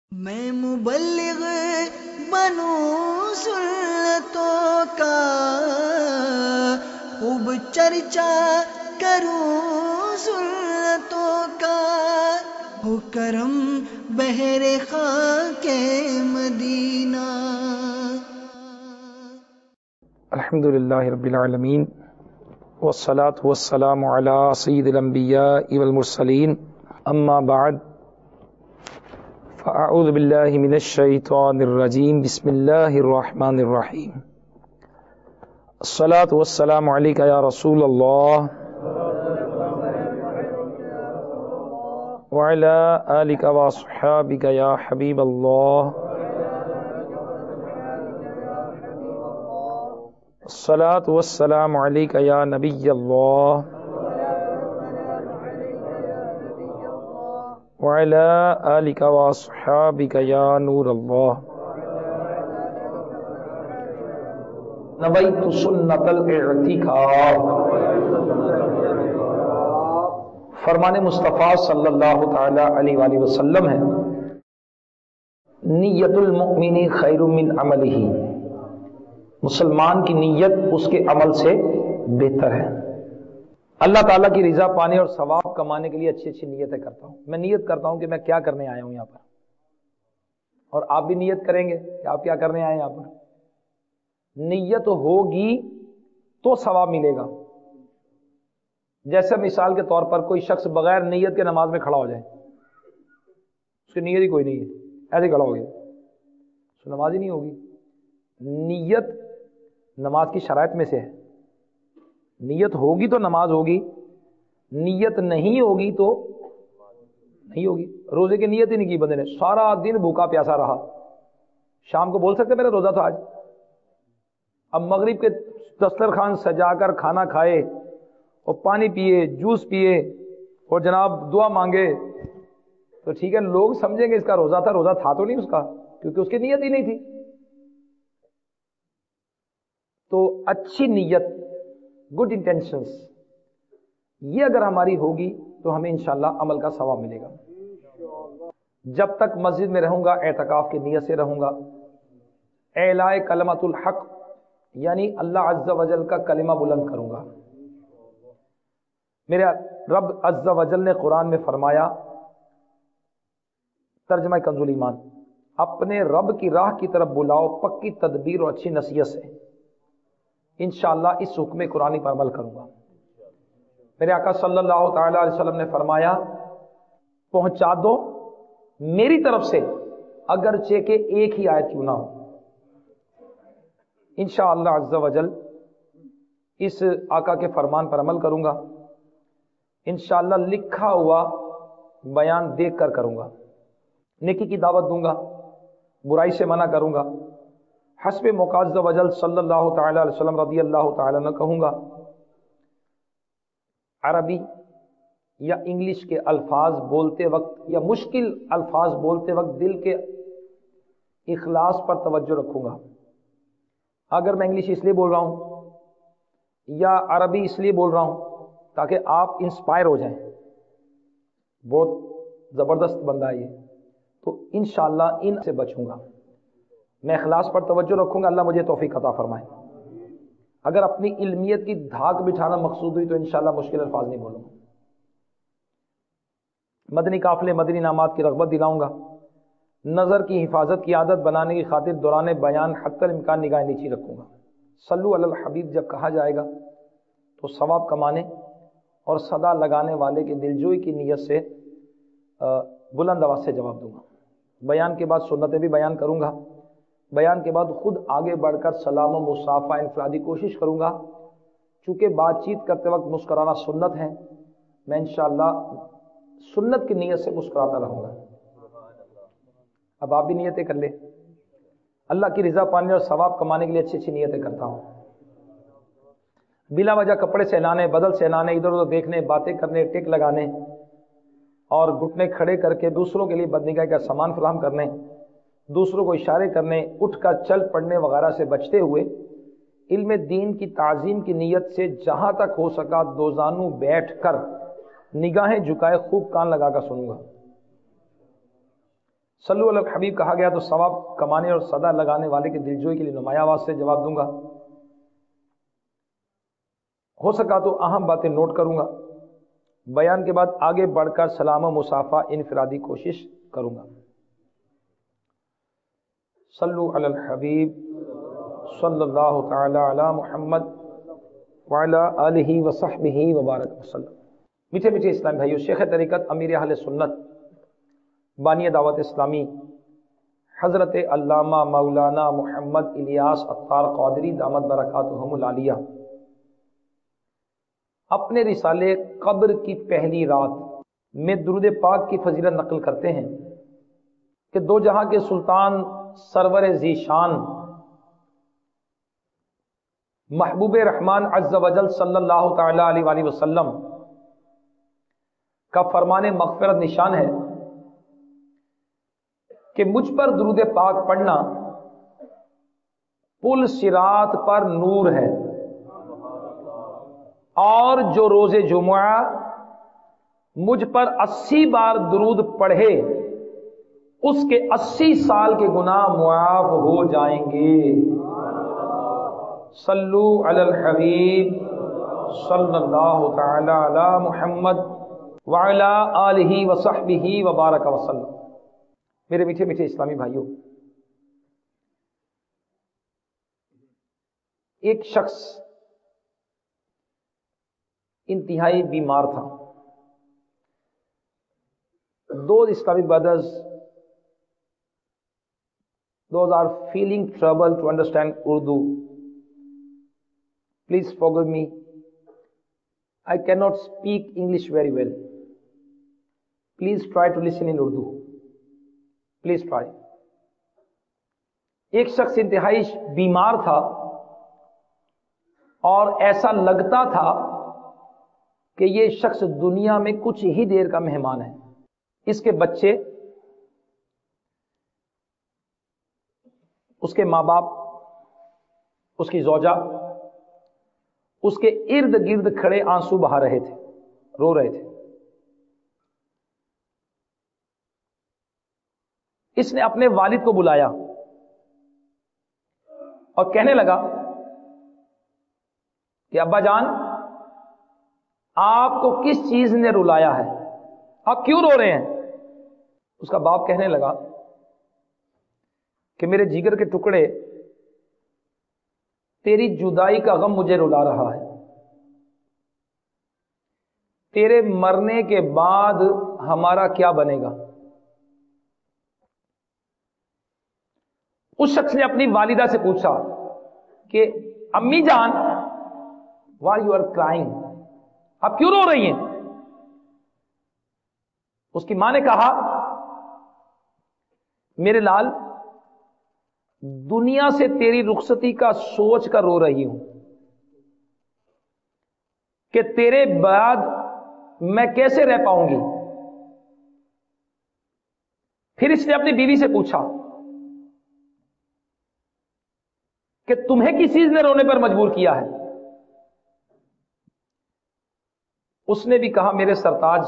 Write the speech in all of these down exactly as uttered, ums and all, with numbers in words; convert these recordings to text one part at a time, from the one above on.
میں مبلغ بنوں سنتوں کا، خوب چرچا کروں سنتوں کا، ہو کرم بہر خاک مدینہ۔ الحمد للہ رب العالمین، والصلاة والسلام علی سید الانبیاء والمرسلین، اما بعد فاعوذ باللہ من الشیطان الرجیم، بسم اللہ الرحمن الرحیم۔ الصلاة والسلام علیک یا رسول اللہ وعلی آلک واصحابک یا حبیب اللہ۔ الصلاة والسلام علیک یا نبی اللہ وعلى آلك واصحابك یا نور اللہ۔ نویت سنت الاعتکاف، فرمان مصطفیٰ صلی اللہ تعالی علیہ وآلہ وسلم ہے، نیت المؤمن خیر من عملہ، مسلمان کی نیت اس کے عمل سے بہتر ہے۔ اللہ تعالیٰ کی رضا پانے اور ثواب کمانے کے لیے اچھی اچھی نیتیں کرتا ہوں۔ میں نیت کرتا ہوں کہ میں کیا کرنے آیا ہوں یہاں پر، اور آپ بھی نیت کریں گے کہ آپ کیا کرنے آئے ہیں یہاں پر۔ نیت ہوگی تو ثواب ملے گا۔ جیسے مثال کے طور پر کوئی شخص بغیر نیت کے نماز میں کھڑا ہو جائے، اس کی نیت ہی کوئی نہیں ہے، ایسے کھڑا ہو گیا تو نماز ہی نہیں ہوگی۔ نیت نماز کی شرائط میں سے ہے، نیت ہوگی تو نماز ہوگی، نیت نہیں ہوگی تو نہیں ہوگی۔ روزے کی نیت ہی نہیں کی بندے نے، سارا دن بھوکا پیاسا رہا، شام کو بول سکتے میرا روزہ تھا آج؟ اب مغرب کے دسترخوان سجا کر کھانا کھائے اور پانی پیے، جوس پیے اور جناب دعا مانگے تو ٹھیک ہے، لوگ سمجھیں گے اس کا روزہ تھا، روزہ تھا تو نہیں اس کا، کیونکہ اس کی نیت ہی نہیں تھی۔ تو اچھی نیت، گڈ انٹینشنز، یہ اگر ہماری ہوگی تو ہمیں انشاءاللہ عمل کا ثواب ملے گا۔ جب تک مسجد میں رہوں گا اعتکاف کی نیت سے رہوں گا، اعلاء کلمۃ الحق یعنی اللہ عز و جل کا کلمہ بلند کروں گا۔ میرے رب عز و جل نے قرآن میں فرمایا، ترجمہ کنز الایمان، اپنے رب کی راہ کی طرف بلاؤ پکی تدبیر اور اچھی نصیحت سے، انشاءاللہ اس حکم قرآنی پر عمل کروں گا۔ میرے آقا صلی اللہ تعالی علیہ وسلم نے فرمایا، پہنچا دو میری طرف سے اگرچہ کہ ایک ہی آیت کیوں نہ ہو۔ انشاءاللہ عز و جل اس آقا کے فرمان پر عمل کروں گا، انشاءاللہ لکھا ہوا بیان دیکھ کر کروں گا، نیکی کی دعوت دوں گا، برائی سے منع کروں گا، حسب موقع عز و جل صلی اللہ تعالی علیہ وسلم رضی اللہ تعالی عنہ کہوں گا۔ عربی یا انگلش کے الفاظ بولتے وقت یا مشکل الفاظ بولتے وقت دل کے اخلاص پر توجہ رکھوں گا۔ اگر میں انگلش اس لیے بول رہا ہوں یا عربی اس لیے بول رہا ہوں تاکہ آپ انسپائر ہو جائیں، بہت زبردست بندہ ہے یہ، تو انشاءاللہ ان سے بچوں گا، میں اخلاص پر توجہ رکھوں گا، اللہ مجھے توفیق عطا فرمائے۔ اگر اپنی علمیت کی دھاک بٹھانا مقصود ہوئی تو انشاءاللہ مشکل الفاظ نہیں بولوں گا۔ مدنی قافلے مدنی انعامات کی رغبت دلاؤں گا، نظر کی حفاظت کی عادت بنانے کی خاطر دوران بیان حتی الامکان نگاہ نیچی رکھوں گا۔ صلو علی الحبیب جب کہا جائے گا تو ثواب کمانے اور صدا لگانے والے کی دلجوئی کی نیت سے بلند آواز سے جواب دوں گا۔ بیان کے بعد سنتیں بھی بیان کروں گا، بیان کے بعد خود آگے بڑھ کر سلام و مصافحہ انفرادی کوشش کروں گا۔ چونکہ بات چیت کرتے وقت مسکرانا سنت ہے، میں انشاءاللہ سنت کی نیت سے مسکراتا رہوں گا۔ اب آپ بھی نیتیں کر لیں، اللہ کی رضا پانے اور ثواب کمانے کے لیے اچھی اچھی نیتیں کرتا ہوں۔ بلا وجہ کپڑے سہلانے، بدل سہلانے، ادھر ادھر دیکھنے، باتیں کرنے، ٹک لگانے اور گھٹنے کھڑے کر کے دوسروں کے لیے بدنگاہی کا سامان فراہم کرنے، دوسروں کو اشارے کرنے، اٹھ کر چل پڑنے وغیرہ سے بچتے ہوئے علم دین کی تعظیم کی نیت سے جہاں تک ہو سکا دو زانو بیٹھ کر نگاہیں جھکائے خوب کان لگا کر سنوں گا۔ صلو علی الحبیب کہا گیا تو ثواب کمانے اور صدا لگانے والے کے دلجوئی کے لیے نمایاں آواز سے جواب دوں گا، ہو سکا تو اہم باتیں نوٹ کروں گا، بیان کے بعد آگے بڑھ کر سلام و مصافحہ انفرادی کوشش کروں گا۔ صلو علی الحبیب صلی اللہ تعالی علی محمد وعلی آلہ وصحبہ وبارک وسلم۔ میٹھے میٹھے اسلام بھائیو، شیخ طریقت امیر اہل سنت بانی دعوت اسلامی حضرت علامہ مولانا محمد الیاس عطار قادری دامت برکاتہم العالیہ اپنے رسالے قبر کی پہلی رات میں درود پاک کی فضیلت نقل کرتے ہیں کہ دو جہاں کے سلطان سرور ذی شان محبوب رحمان عز وجل صلی اللہ تعالی علیہ وآلہ وسلم کا فرمان مغفرت نشان ہے کہ مجھ پر درود پاک پڑھنا پل صراط پر نور ہے، اور جو روز جمعہ مجھ پر اسی بار درود پڑھے اس کے اسی سال کے گناہ معاف ہو جائیں گے۔ صلو علی الحبیب صلی اللہ تعالی علی محمد وعلی آلہ وصحبہ وبارک وسلم۔ میرے میٹھے میٹھے اسلامی بھائیوں، ایک شخص انتہائی بیمار تھا۔ Those Islamic brothers, those are feeling trouble to understand Urdu, please forgive me, I cannot speak English very well, please try to listen in Urdu, please try۔ ایک شخص انتہائی بیمار تھا اور ایسا لگتا تھا کہ یہ شخص دنیا میں کچھ ہی دیر کا مہمان ہے۔ اس کے بچے، اس کے ماں باپ، اس کی زوجہ اس کے ارد گرد کھڑے آنسو بہا رہے تھے، رو رہے تھے۔ اس نے اپنے والد کو بلایا اور کہنے لگا کہ ابا جان، آپ کو کس چیز نے رلایا ہے؟ آپ کیوں رو رہے ہیں؟ اس کا باپ کہنے لگا کہ میرے جگر کے ٹکڑے، تیری جدائی کا غم مجھے رلا رہا ہے، تیرے مرنے کے بعد ہمارا کیا بنے گا؟ اس شخص نے اپنی والدہ سے پوچھا کہ امی جان، وائی یو آر کرائنگ، آپ کیوں رو رہی ہیں؟ اس کی ماں نے کہا، میرے لال، دنیا سے تیری رخصتی کا سوچ کر رو رہی ہوں کہ تیرے بعد میں کیسے رہ پاؤں گی۔ پھر اس نے اپنی بیوی سے پوچھا کہ تمہیں کس چیز نے رونے پر مجبور کیا ہے؟ اس نے بھی کہا، میرے سرتاج،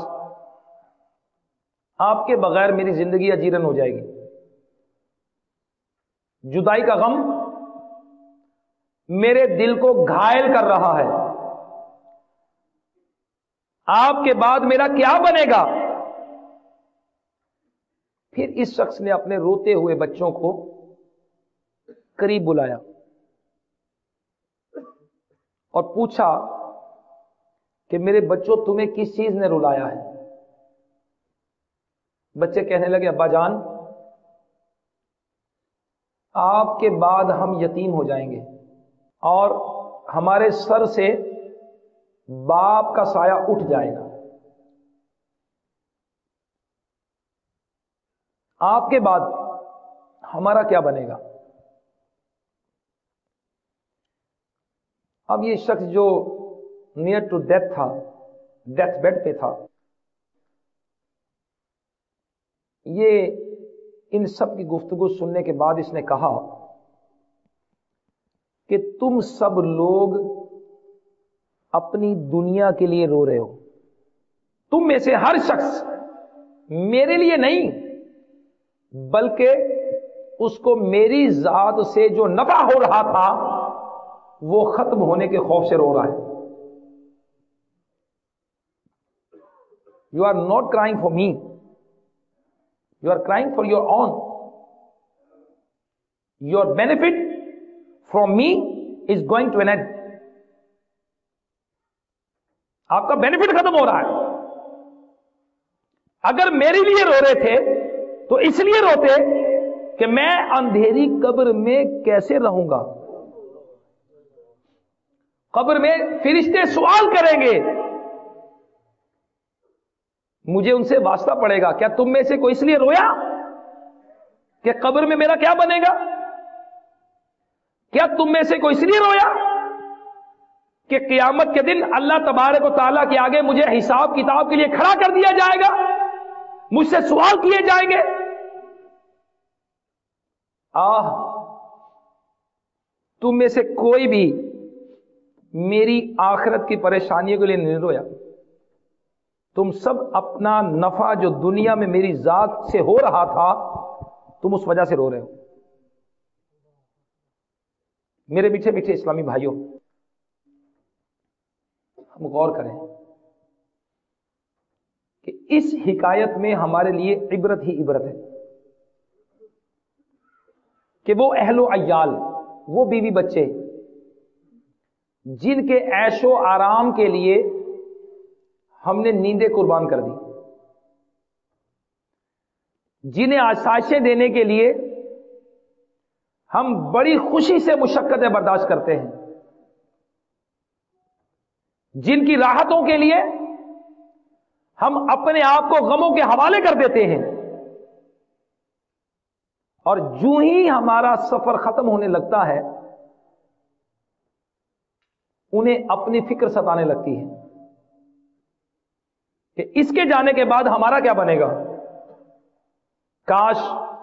آپ کے بغیر میری زندگی اجیرن ہو جائے گی، جدائی کا غم میرے دل کو گھائل کر رہا ہے، آپ کے بعد میرا کیا بنے گا؟ پھر اس شخص نے اپنے روتے ہوئے بچوں کو قریب بلایا اور پوچھا کہ میرے بچوں، تمہیں کس چیز نے رلایا ہے؟ بچے کہنے لگے، ابا جان، آپ کے بعد ہم یتیم ہو جائیں گے اور ہمارے سر سے باپ کا سایہ اٹھ جائے گا، آپ کے بعد ہمارا کیا بنے گا؟ اب یہ شخص جو نیئر ٹو ڈیتھ تھا، ڈیتھ بیڈ پہ تھا، یہ ان سب کی گفتگو سننے کے بعد اس نے کہا کہ تم سب لوگ اپنی دنیا کے لیے رو رہے ہو، تم میں سے ہر شخص میرے لیے نہیں بلکہ اس کو میری ذات سے جو نفع ہو رہا تھا وہ ختم ہونے کے خوف سے رو رہا ہے. You are not crying for me, you are crying for your own. Your benefit from me is going to an end. آپ کا بینیفٹ ختم ہو رہا ہے. اگر میرے لیے رو رہے تھے تو اس لیے روتے کہ میں اندھیری قبر میں کیسے رہوں گا. قبر میں فرشتے سوال کریں گے, مجھے ان سے واسطہ پڑے گا, کیا تم میں سے کوئی اس لیے رویا کہ قبر میں میرا کیا بنے گا؟ کیا تم میں سے کوئی اس لیے رویا کہ قیامت کے دن اللہ تبارک و تعالیٰ کے آگے مجھے حساب کتاب کے لیے کھڑا کر دیا جائے گا, مجھ سے سوال کیے جائیں گے؟ آہ, تم میں سے کوئی بھی میری آخرت کی پریشانیوں کے لیے نہیں رویا. تم سب اپنا نفع جو دنیا میں میری ذات سے ہو رہا تھا تم اس وجہ سے رو رہے ہو. میرے میٹھے میٹھے اسلامی بھائیوں, ہم غور کریں کہ اس حکایت میں ہمارے لیے عبرت ہی عبرت ہے کہ وہ اہل و عیال, وہ بیوی بچے جن کے عیش و آرام کے لیے ہم نے نیندیں قربان کر دی, جنہیں آسائشیں دینے کے لیے ہم بڑی خوشی سے مشقتیں برداشت کرتے ہیں, جن کی راحتوں کے لیے ہم اپنے آپ کو غموں کے حوالے کر دیتے ہیں, اور جو ہی ہمارا سفر ختم ہونے لگتا ہے انہیں اپنی فکر ستانے لگتی ہے کہ اس کے جانے کے بعد ہمارا کیا بنے گا. کاش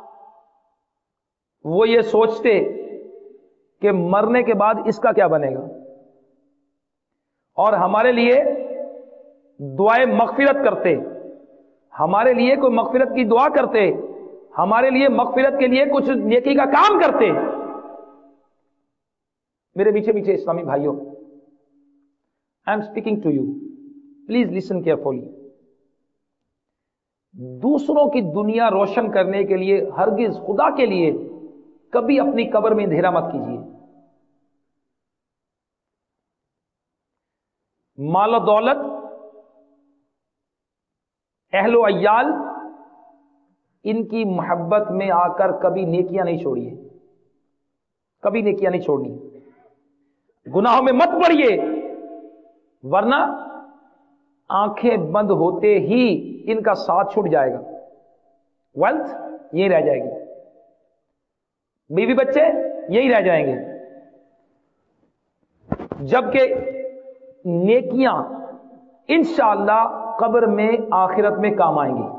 وہ یہ سوچتے کہ مرنے کے بعد اس کا کیا بنے گا, اور ہمارے لیے دعائے مغفرت کرتے, ہمارے لیے کوئی مغفرت کی دعا کرتے, ہمارے لیے مغفرت کے لیے کچھ نیکی کا کام کرتے. میرے میٹھے میٹھے اسلامی بھائیوں, I am speaking to you, please listen carefully. دوسروں کی دنیا روشن کرنے کے لیے ہرگز خدا کے لیے کبھی اپنی قبر میں اندھیرا مت کیجیے. مال و دولت, اہل و عیال, ان کی محبت میں آ کر کبھی نیکیاں نہیں چھوڑیے, کبھی نیکیاں نہیں چھوڑنی. گناہوں میں مت پڑیے, ورنہ آنکھیں بند ہوتے ہی ان کا ساتھ چھوٹ جائے گا, ویلتھ یہی رہ جائے گی, بیوی بچے یہی رہ جائیں گے, جبکہ نیکیاں انشاءاللہ قبر میں آخرت میں کام آئیں گی.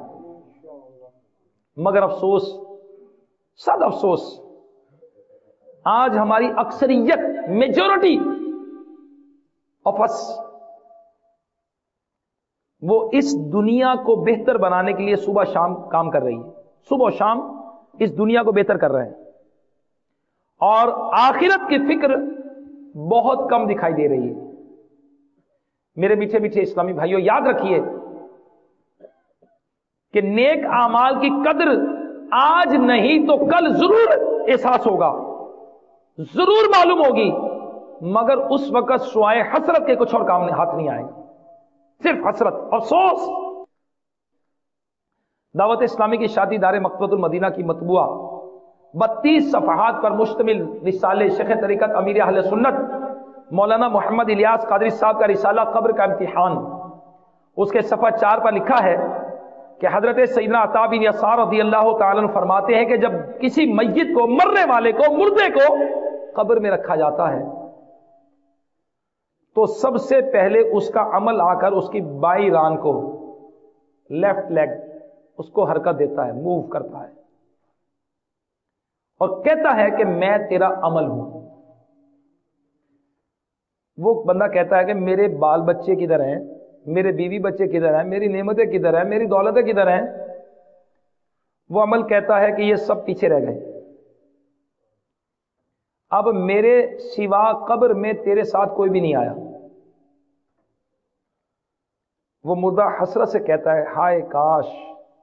مگر افسوس, صد افسوس, آج ہماری اکثریت, میجورٹی آف اس, وہ اس دنیا کو بہتر بنانے کے لیے صبح شام کام کر رہی ہے, صبح و شام اس دنیا کو بہتر کر رہے ہیں, اور آخرت کی فکر بہت کم دکھائی دے رہی ہے. میرے میٹھے میٹھے اسلامی بھائیوں, یاد رکھیے کہ نیک اعمال کی قدر آج نہیں تو کل ضرور احساس ہوگا, ضرور معلوم ہوگی, مگر اس وقت سوائے حسرت کے کچھ اور کام ہاتھ نہیں آئے گا, صرف حسرت, افسوس. دعوت اسلامی کی شادی دار مکتبۃ المدینہ کی مطبوعہ بتیس صفحات پر مشتمل رسالے شیخ طریقت امیر اہل سنت مولانا محمد الیاس قادری صاحب کا رسالہ قبر کا امتحان, اس کے صفحہ چار پر لکھا ہے کہ حضرت سیدنا عطا بن یسار رضی اللہ تعالیٰ عنہ فرماتے ہیں کہ جب کسی میت کو, مرنے والے کو, مردے کو قبر میں رکھا جاتا ہے تو سب سے پہلے اس کا عمل آ کر اس کی بائی ران کو, لیفٹ لیگ, اس کو حرکت دیتا ہے, موو کرتا ہے, اور کہتا ہے کہ میں تیرا عمل ہوں. وہ بندہ کہتا ہے کہ میرے بال بچے کدھر ہیں, میرے بیوی بچے کدھر ہیں, میری نعمتیں کدھر ہیں, میری دولتیں کدھر ہیں. वो अमल कहता है कि ये सब पीछे रह गए, अब मेरे सिवा कब्र में तेरे साथ कोई भी नहीं आया। वो मुर्दा हसरत से कहता है, हाय काश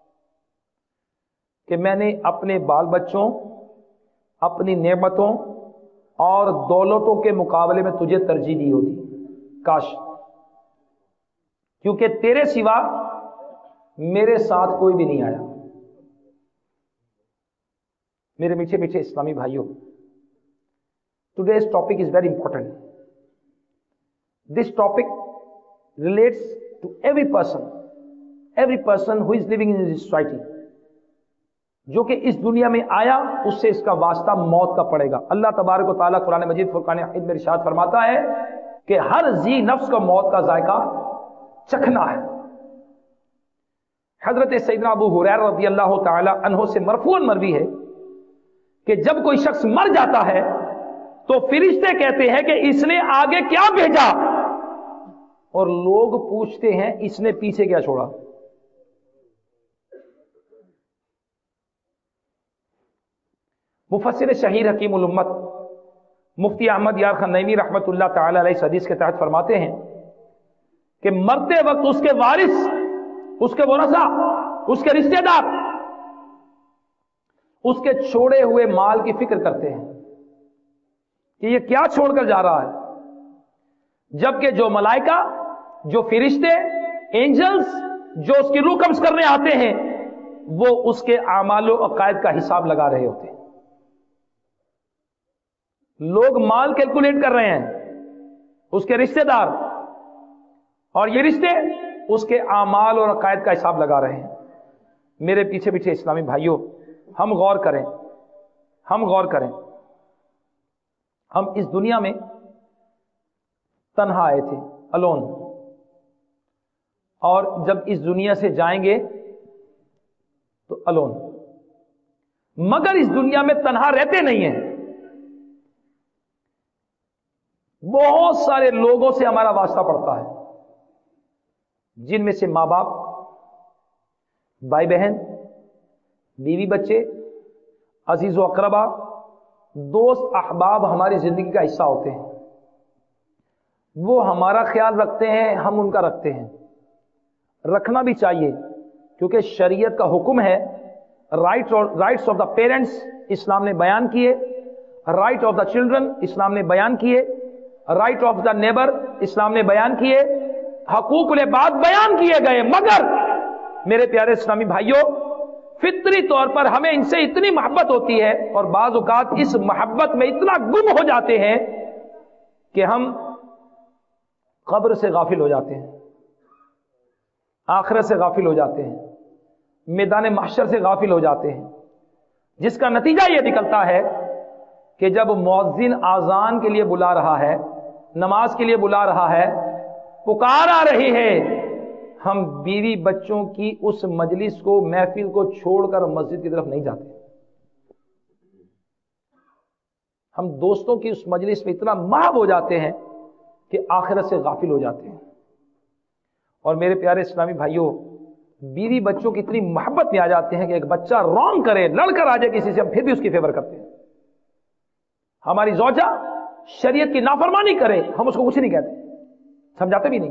कि मैंने अपने बाल बच्चों, अपनी नेमतों और दौलतों के मुकाबले में तुझे तरजीह दी होती, काश, क्योंकि तेरे सिवा मेरे साथ कोई भी नहीं आया। मेरे मीठे मीठे इस्लामी भाइयों, today's topic is very important. This topic relates to every person, every person who is living in this society. जो कि इस दुनिया में आया उससे इसका वास्ता मौत का पड़ेगा। अल्लाह तबारक व तआला कुरान मजीद फुरकान हमीद में इरशाद फरमाता है कि हर जी नफ्स को मौत का जायका चखना है। हजरत सैयदना अबू हुरैरा रज़ी अल्लाह तआला अन्हु से मरफूअन मरवी है कि जब कोई शख्स मर जाता है तो फिरिश्ते कहते हैं कि इसने आगे क्या भेजा, और लोग पूछते हैं इसने पीछे क्या छोड़ा। मुफस्सिर शहीर हकीम उल उम्मत मुफ्ती अहमद यार खान नईमी रहमतुल्लाह तआला अलैहि इस हदीस के तहत फरमाते हैं कि मरते वक्त उसके वारिस, उसके वरसा, उसके रिश्तेदार उसके छोड़े हुए माल की फिक्र करते हैं कि ये क्या छोड़कर जा रहा है, जबकि जो मलाइका, जो फिरिश्ते, एंजल्स जो उसकी रूह कब्ज करने आते हैं वो उसके आमाल और अकायद का हिसाब लगा रहे होते हैं। लोग माल कैलकुलेट कर रहे हैं, उसके रिश्तेदार, और ये रिश्ते उसके आमाल और अकायद का हिसाब लगा रहे हैं। मेरे पीछे पीछे इस्लामी भाइयों, हम गौर करें, हम गौर करें, हम इस दुनिया में तन्हा आए थे, अलोन, और जब इस दुनिया से जाएंगे तो अलोन, मगर इस दुनिया में तन्हा रहते नहीं हैं। बहुत सारे लोगों से हमारा वास्ता पड़ता है, जिनमें से मां बाप, भाई बहन, बीवी बच्चे, अजीज व अकरबा, दोस्त अहबाब हमारी जिंदगी का हिस्सा होते हैं। वो हमारा ख्याल रखते हैं, हम उनका रखते हैं, रखना भी चाहिए, क्योंकि शरीयत का हुक्म है। Right rights of the parents इस्लाम ने बयान किए, राइट ऑफ द चिल्ड्रन इस्लाम ने बयान किए, राइट ऑफ द नेबर इस्लाम ने बयान किए, हकूकुल इबाद बयान किए गए। मगर मेरे प्यारे इस्लामी भाइयों, फितरी तौर पर हमें इनसे इतनी मोहब्बत होती है और बाज औकात इस मोहब्बत में इतना गुम हो जाते हैं कि हम कब्र से गाफिल हो जाते हैं, आखिरत से गाफिल हो जाते हैं, मैदान महशर से गाफिल हो जाते हैं, जिसका नतीजा यह निकलता है कि जब मुअज्जिन आजान के लिए बुला रहा है, नमाज के लिए बुला रहा है, पुकार आ रही है, हम बीवी बच्चों की उस मजलिस को, महफिल को छोड़कर मस्जिद की तरफ नहीं जाते। हम दोस्तों की उस मजलिस में इतना महब हो जाते हैं कि आखिरत से गाफिल हो जाते हैं। और मेरे प्यारे इस्लामी भाइयों, बीवी बच्चों की इतनी मोहब्बत में आ जाते हैं कि एक बच्चा रॉन्ग करे, लड़कर आ जाए किसी से, हम फिर भी उसकी फेवर करते हैं। हमारी ज़ौजा शरीयत की नाफरमानी करे, हम उसको कुछ नहीं कहते, समझाते भी नहीं।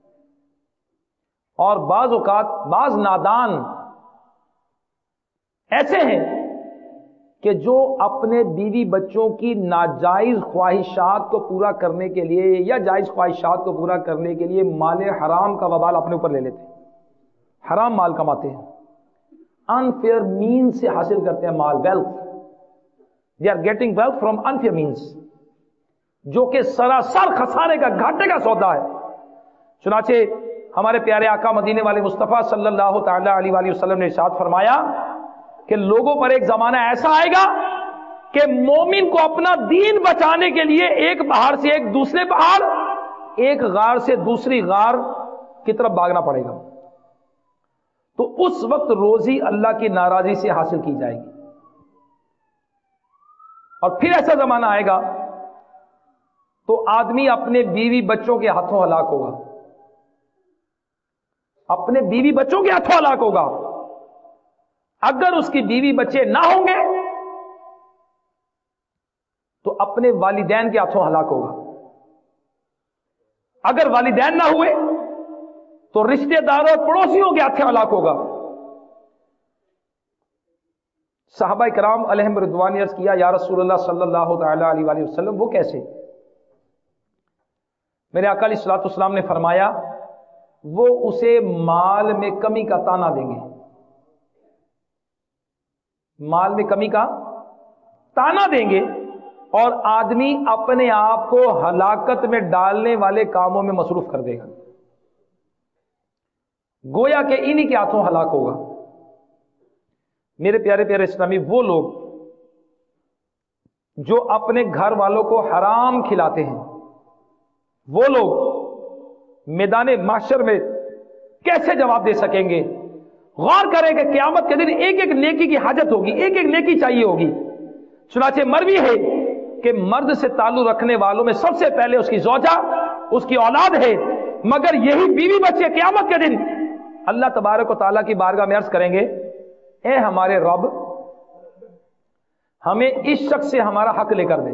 और बाज औकात बाज नादान ऐसे हैं कि जो अपने बीवी बच्चों की नाजायज ख्वाहिशात को पूरा करने के लिए या जायज ख्वाहिशात को पूरा करने के लिए माल हराम का वबाल अपने ऊपर ले लेते हैं, हराम माल कमाते हैं, अनफेयर मीन से हासिल करते हैं माल, wealth. They are getting wealth from unfair means, जो कि सरासर खसारे का, घाटे का सौदा है। चुनाचे हमारे प्यारे आका मदीने वाले मुस्तफ़ा सल्लल्लाहु तआला अलैहि वसल्लम ने इरशाद फरमाया कि लोगों पर एक जमाना ऐसा आएगा कि मोमिन को अपना दीन बचाने के लिए एक पहाड़ से एक दूसरे पहाड़, एक गार से दूसरी गार की तरफ भागना पड़ेगा। तो उस वक्त रोजी अल्लाह की नाराजगी से हासिल की जाएगी। और फिर ऐसा जमाना आएगा तो आदमी अपने बीवी बच्चों के हाथों हलाक होगा, अपने बीवी बच्चों के हाथों हलाक होगा। اگر اس کی بیوی بچے نہ ہوں گے تو اپنے والدین کے ہاتھوں ہلاک ہوگا. اگر والدین نہ ہوئے تو رشتہ داروں اور پڑوسیوں کے ہاتھوں ہلاک ہوگا. صحابہ کرام علیہم رضوان نے عرض کیا یا رسول اللہ صلی اللہ تعالی علیہ وآلہ وسلم وہ کیسے؟ میرے آقا علیہ الصلوۃ والسلام نے فرمایا وہ اسے مال میں کمی کا تانا دیں گے. مال میں کمی کا تانا دیں گے اور آدمی اپنے آپ کو ہلاکت میں ڈالنے والے کاموں میں مصروف کر دے گا. گویا کہ انہی کے ہاتھوں ہلاک ہوگا. میرے پیارے پیارے اسلامی، وہ لوگ جو اپنے گھر والوں کو حرام کھلاتے ہیں، وہ لوگ میدان محشر میں کیسے جواب دے سکیں گے؟ غور کریں کہ قیامت کے دن ایک ایک نیکی کی حاجت ہوگی، ایک ایک نیکی چاہیے ہوگی. چنانچہ مروی ہے کہ مرد سے تعلق رکھنے والوں میں سب سے پہلے اس کی زوجہ، اس کی اولاد ہے، مگر یہی بیوی بچے قیامت کے دن اللہ تبارک و تعالیٰ کی بارگاہ میں عرض کریں گے اے ہمارے رب، ہمیں اس شخص سے ہمارا حق لے کر دے.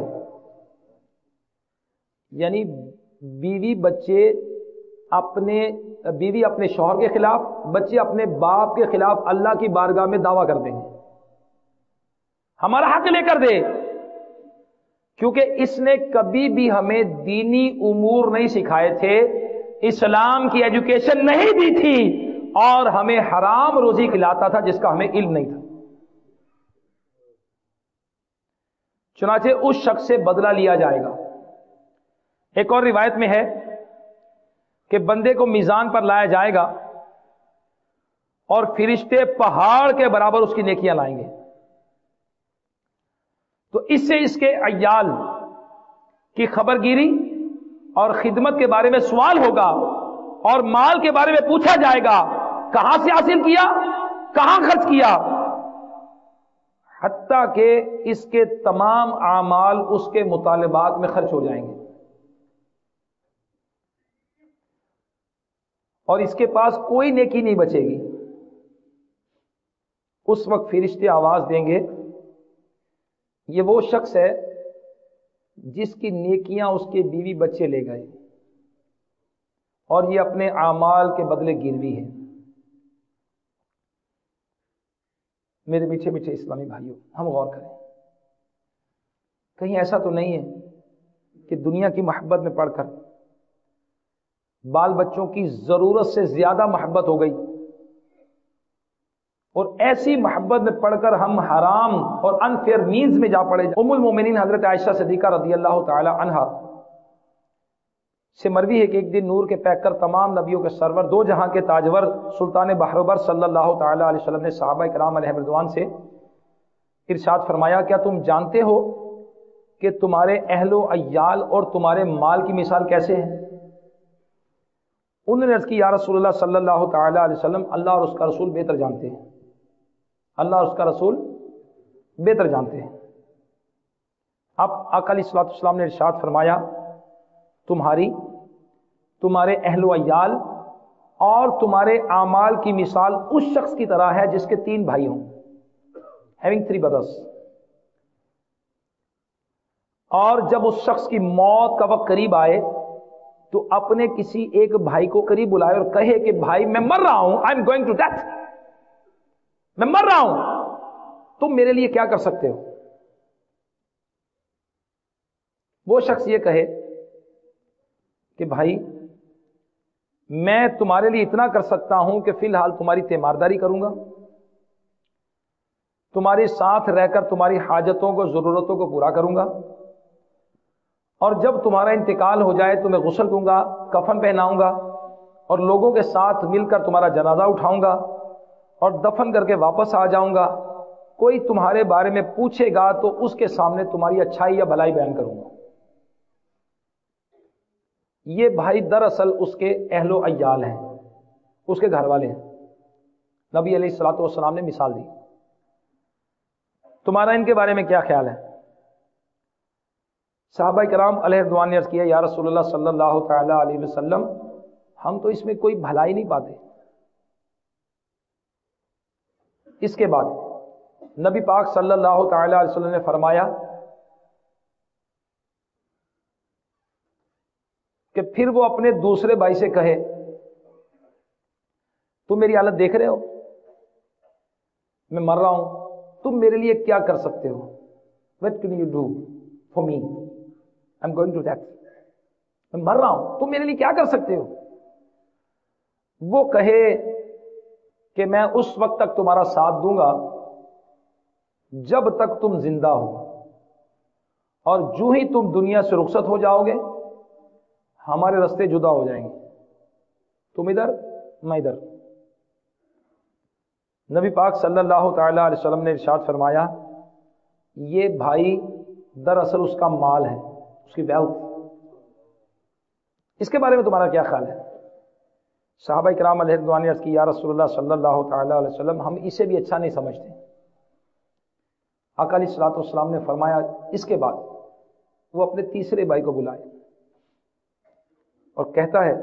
یعنی بیوی بچے اپنے بیوی اپنے شوہر کے خلاف، بچے اپنے باپ کے خلاف اللہ کی بارگاہ میں دعویٰ کر دیں گے ہمارا حق لے کر دے، کیونکہ اس نے کبھی بھی ہمیں دینی امور نہیں سکھائے تھے، اسلام کی ایجوکیشن نہیں دی تھی اور ہمیں حرام روزی کھلاتا تھا جس کا ہمیں علم نہیں تھا. چنانچہ اس شخص سے بدلہ لیا جائے گا. ایک اور روایت میں ہے کہ بندے کو میزان پر لایا جائے گا اور فرشتے پہاڑ کے برابر اس کی نیکیاں لائیں گے. تو اس سے اس کے عیال کی خبر گیری اور خدمت کے بارے میں سوال ہوگا اور مال کے بارے میں پوچھا جائے گا کہاں سے حاصل کیا، کہاں خرچ کیا، حتیٰ کہ اس کے تمام اعمال اس کے مطالبات میں خرچ ہو جائیں گے اور اس کے پاس کوئی نیکی نہیں بچے گی. اس وقت فرشتے آواز دیں گے یہ وہ شخص ہے جس کی نیکیاں اس کے بیوی بچے لے گئے اور یہ اپنے اعمال کے بدلے گروی ہے. میرے میٹھے میٹھے اسلامی بھائیوں، ہم غور کریں، کہیں ایسا تو نہیں ہے کہ دنیا کی محبت میں پڑھ کر بال بچوں کی ضرورت سے زیادہ محبت ہو گئی اور ایسی محبت میں پڑھ کر ہم حرام اور انفیئر مینز میں جا پڑے. ام المومنین حضرت عائشہ صدیقہ رضی اللہ تعالی عنہا سے مروی ہے کہ ایک دن نور کے پیکر تمام نبیوں کے سرور دو جہاں کے تاجور سلطان بحر صلی اللہ تعالی علیہ وسلم نے صحابہ کرام علیہ رضوان سے ارشاد فرمایا کیا تم جانتے ہو کہ تمہارے اہل و عیال اور تمہارے مال کی مثال کیسے ہے؟ انہوں نے عرض کی یا رسول اللہ صلی اللہ تعالی علیہ وسلم اللہ اور اس کا رسول بہتر جانتے ہیں، اللہ اور اس کا رسول بہتر جانتے ہیں. اب آقا علیہ الصلوۃ والسلام نے ارشاد فرمایا تمہاری تمہارے اہل و عیال اور تمہارے اعمال کی مثال اس شخص کی طرح ہے جس کے تین بھائی ہوں، having three brothers، اور جب اس شخص کی موت کا وقت قریب آئے تو اپنے کسی ایک بھائی کو قریب بلائے اور کہے کہ بھائی میں مر رہا ہوں، I am going to death, میں مر رہا ہوں، تم میرے لیے کیا کر سکتے ہو؟ وہ شخص یہ کہے کہ بھائی میں تمہارے لیے اتنا کر سکتا ہوں کہ فی الحال تمہاری تیمارداری کروں گا، تمہارے ساتھ رہ کر تمہاری حاجتوں کو ضرورتوں کو پورا کروں گا، اور جب تمہارا انتقال ہو جائے تو میں غسل دوں گا، کفن پہناؤں گا اور لوگوں کے ساتھ مل کر تمہارا جنازہ اٹھاؤں گا اور دفن کر کے واپس آ جاؤں گا. کوئی تمہارے بارے میں پوچھے گا تو اس کے سامنے تمہاری اچھائی یا بھلائی بیان کروں گا. یہ بھائی دراصل اس کے اہل و عیال ہیں، اس کے گھر والے ہیں. نبی علیہ الصلوۃ والسلام نے مثال دی. تمہارا ان کے بارے میں کیا خیال ہے؟ صحابہ کرام علیہ رضوان نے عرض کیا یا رسول اللہ صلی اللہ تعالی علیہ وسلم ہم تو اس میں کوئی بھلائی نہیں پاتے. اس کے بعد نبی پاک صلی اللہ تعالی علیہ وسلم نے فرمایا کہ پھر وہ اپنے دوسرے بھائی سے کہے تم میری حالت دیکھ رہے ہو، میں مر رہا ہوں، تم میرے لیے کیا کر سکتے ہو؟ What can you do for me? I'm going to death. میں مر رہا ہوں، تم میرے لیے کیا کر سکتے ہو؟ وہ کہے کہ میں اس وقت تک تمہارا ساتھ دوں گا جب تک تم زندہ ہو، اور جو ہی تم دنیا سے رخصت ہو جاؤ گے ہمارے راستے جدا ہو جائیں گے، تم ادھر میں ادھر۔ نبی پاک صلی اللہ تعالی علیہ وسلم نے ارشاد فرمایا یہ بھائی دراصل اس کا مال ہے، اس کی ویلتھ، اس کے بارے میں تمہارا کیا خیال ہے؟ صحابہ کرام علیہ رضوان نے عرض کی یا رسول اللہ صلی اللہ تعالی علیہ وسلم ہم اسے بھی اچھا نہیں سمجھتے۔ آقا علیہ الصلوۃ والسلام نے فرمایا اس کے بعد وہ اپنے تیسرے بھائی کو بلائے اور کہتا ہے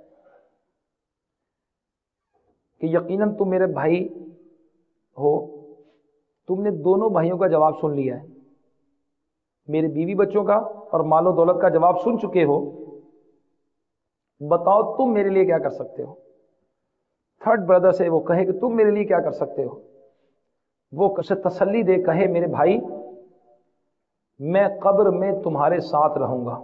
کہ یقیناً تم میرے بھائی ہو، تم نے دونوں بھائیوں کا جواب سن لیا ہے، میرے بیوی بچوں کا اور مال و دولت کا جواب سن چکے ہو، بتاؤ تم میرے لیے کیا کر سکتے ہو؟ تھرڈ بردر سے وہ کہے کہ تم میرے لیے کیا کر سکتے ہو؟ وہ اسے تسلی دے کہے میرے بھائی میں قبر میں تمہارے ساتھ رہوں گا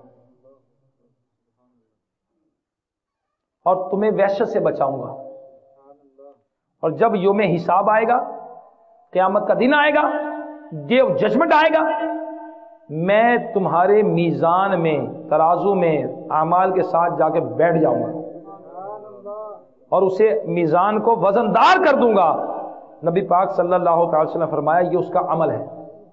اور تمہیں وحشت سے بچاؤں گا، اور جب یوم حساب آئے گا، قیامت کا دن آئے گا، ڈے آف ججمنٹ آئے گا، میں تمہارے میزان میں ترازو میں اعمال کے ساتھ جا کے بیٹھ جاؤں گا اور اسے میزان کو وزن دار کر دوں گا۔ نبی پاک صلی اللہ تعالی وسلم نے فرمایا یہ اس کا عمل ہے،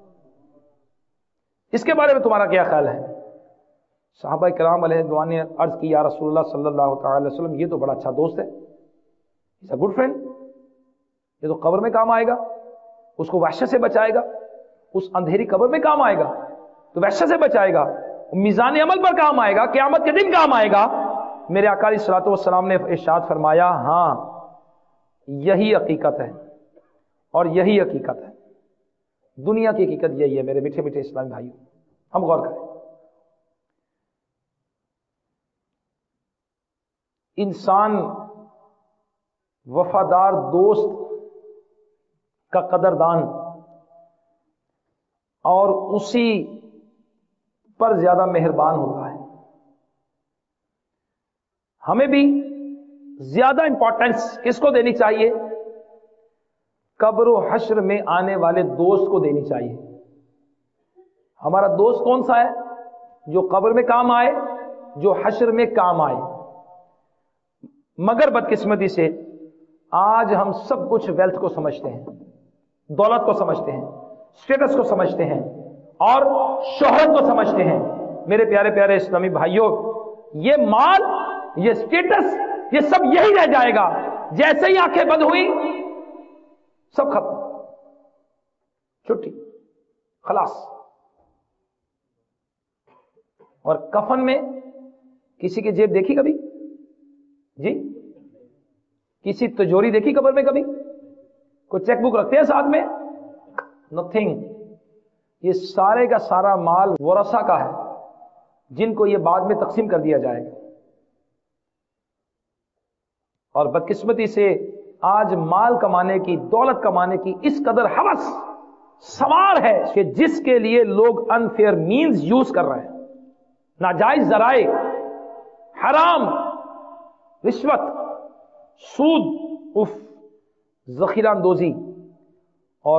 اس کے بارے میں تمہارا کیا خیال ہے؟ صحابہ کرام علیہ رضوان نے عرض کی یا رسول اللہ صلی اللہ تعالی وسلم یہ تو بڑا اچھا دوست ہے، از اے گڈ فرینڈ، یہ تو قبر میں کام آئے گا، اس کو وحشت سے بچائے گا، اس اندھیری قبر میں کام آئے گا تو وحشت سے بچائے گا، میزان عمل پر کام آئے گا، قیامت کے دن کام آئے گا۔ میرے آقا علیہ الصلوۃ والسلام نے ارشاد فرمایا ہاں یہی حقیقت ہے اور یہی حقیقت ہے، دنیا کی حقیقت یہی ہے۔ میرے میٹھے میٹھے اسلامی بھائیوں ہم غور کریں، انسان وفادار دوست کا قدردان اور اسی پر زیادہ مہربان ہوتا ہے۔ ہمیں بھی زیادہ امپورٹنس کس کو دینی چاہیے؟ قبر و حشر میں آنے والے دوست کو دینی چاہیے۔ ہمارا دوست کون سا ہے؟ جو قبر میں کام آئے، جو حشر میں کام آئے۔ مگر بدقسمتی سے آج ہم سب کچھ ویلتھ کو سمجھتے ہیں، دولت کو سمجھتے ہیں، اسٹیٹس کو سمجھتے ہیں اور شہرت کو سمجھتے ہیں۔ میرے پیارے پیارے اسلامی بھائیوں، یہ مال، یہ اسٹیٹس، یہ سب یہی رہ جائے گا۔ جیسے ہی آنکھیں بند ہوئی سب ختم، چھٹی، خلاص۔ اور کفن میں کسی کی جیب دیکھی کبھی؟ جی کسی تجوری دیکھی قبر میں کبھی؟ کوئی چیک بک رکھتے ہیں ساتھ میں؟ نتھنگ۔ یہ سارے کا سارا مال ورثہ کا ہے جن کو یہ بعد میں تقسیم کر دیا جائے گا۔ اور بدقسمتی سے آج مال کمانے کی، دولت کمانے کی اس قدر ہوس سوار ہے کہ جس کے لیے لوگ انفیئر مینز یوز کر رہے ہیں، ناجائز ذرائع، حرام، رشوت، سود، اف، ذخیرہ اندوزی، اور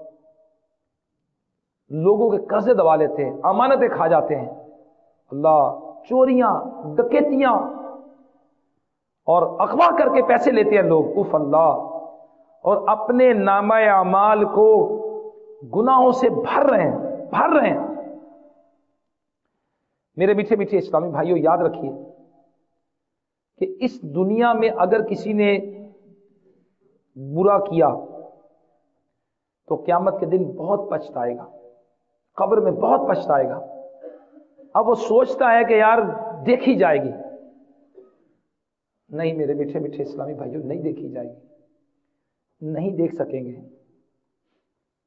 لوگوں کے قرضے دبا لیتے ہیں، امانتیں کھا جاتے ہیں، اللہ، چوریاں، ڈکیتیاں اور اغوا کر کے پیسے لیتے ہیں لوگ، اف اللہ، اور اپنے نامہ اعمال کو گناہوں سے بھر رہے ہیں بھر رہے ہیں میرے میٹھے میٹھے اسلامی بھائیوں، یاد رکھیے کہ اس دنیا میں اگر کسی نے برا کیا تو قیامت کے دن بہت پچھتائے گا، قبر میں بہت پچھتائے گا۔ اب وہ سوچتا ہے کہ یار دیکھی جائے گی، نہیں میرے میٹھے میٹھے اسلامی بھائیوں، نہیں دیکھی جائے گی، نہیں دیکھ سکیں گے۔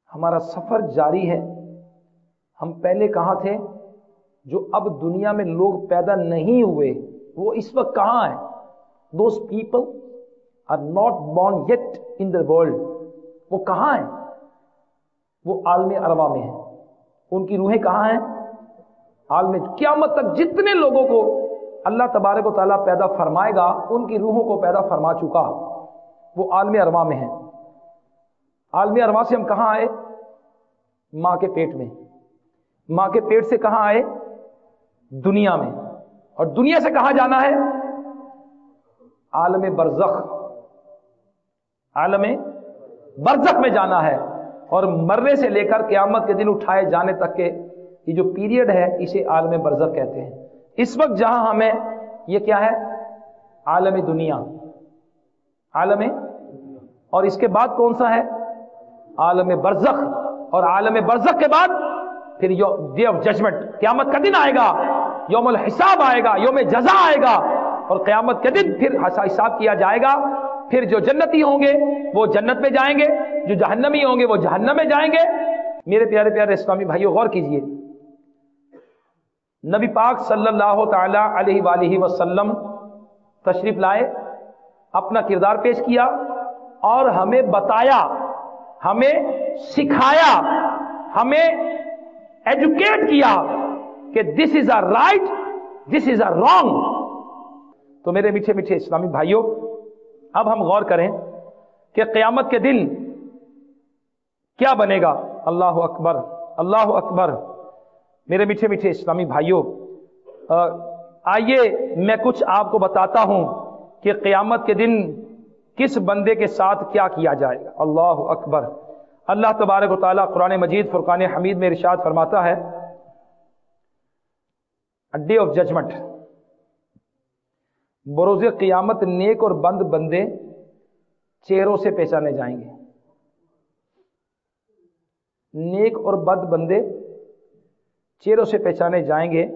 ہمارا سفر جاری ہے. ہم پہلے کہاں تھے؟ جو اب دنیا میں لوگ پیدا نہیں ہوئے وہ اس وقت کہاں ہیں؟ Those people are not born yet in the world. وہ کہاں ہیں؟ وہ عالم ارواح میں ہیں. ان کی روحیں کہاں ہیں؟ عالم. قیامت تک جتنے لوگوں کو اللہ تبارک و تعالیٰ پیدا فرمائے گا ان کی روحوں کو پیدا فرما چکا. وہ عالم ارواح میں ہیں. عالم ارواح سے ہم کہاں آئے؟ ماں کے پیٹ میں. ماں کے پیٹ سے کہاں آئے؟ دنیا میں. اور دنیا سے کہاں جانا ہے؟ عالم برزخ. عالم برزخ میں جانا ہے. اور مرنے سے لے کر قیامت کے دن اٹھائے جانے تک کے یہ جو پیریڈ ہے اسے عالم برزخ کہتے ہیں. اس وقت جہاں ہمیں یہ کیا ہے؟ عالم دنیا. عالم. اور اس کے بعد کون سا ہے؟ عالم برزخ. اور عالم برزخ کے بعد پھر ڈے آف ججمنٹ، قیامت کا دن آئے گا، یوم الحساب آئے گا، یوم جزا آئے گا. اور قیامت کے دن پھر حساب کیا جائے گا. پھر جو جنتی ہوں گے وہ جنت میں جائیں گے، جو جہنمی ہوں گے وہ جہنم میں جائیں گے. میرے پیارے پیارے اسلامی بھائیو غور کیجئے. نبی پاک صلی اللہ تعالی علیہ وآلہ وسلم تشریف لائے، اپنا کردار پیش کیا اور ہمیں بتایا، ہمیں سکھایا، ہمیں ایجوکیٹ کیا کہ دس از a right, this is a wrong. تو میرے میٹھے میٹھے اسلامی بھائیوں، اب ہم غور کریں کہ قیامت کے دن کیا بنے گا. اللہ اکبر، اللہ اکبر. میرے میٹھے میٹھے اسلامی بھائیوں، آئیے میں کچھ آپ کو بتاتا ہوں کہ قیامت کے دن کس بندے کے ساتھ کیا کیا جائے گا. اللہ اکبر. اللہ تبارک و تعالیٰ قرآن مجید فرقان حمید میں ارشاد فرماتا ہے، ڈے آف ججمنٹ، بروز قیامت نیک اور بد بندے چہروں سے پہچانے جائیں گے. نیک اور بد بندے چہروں سے پہچانے جائیں گے.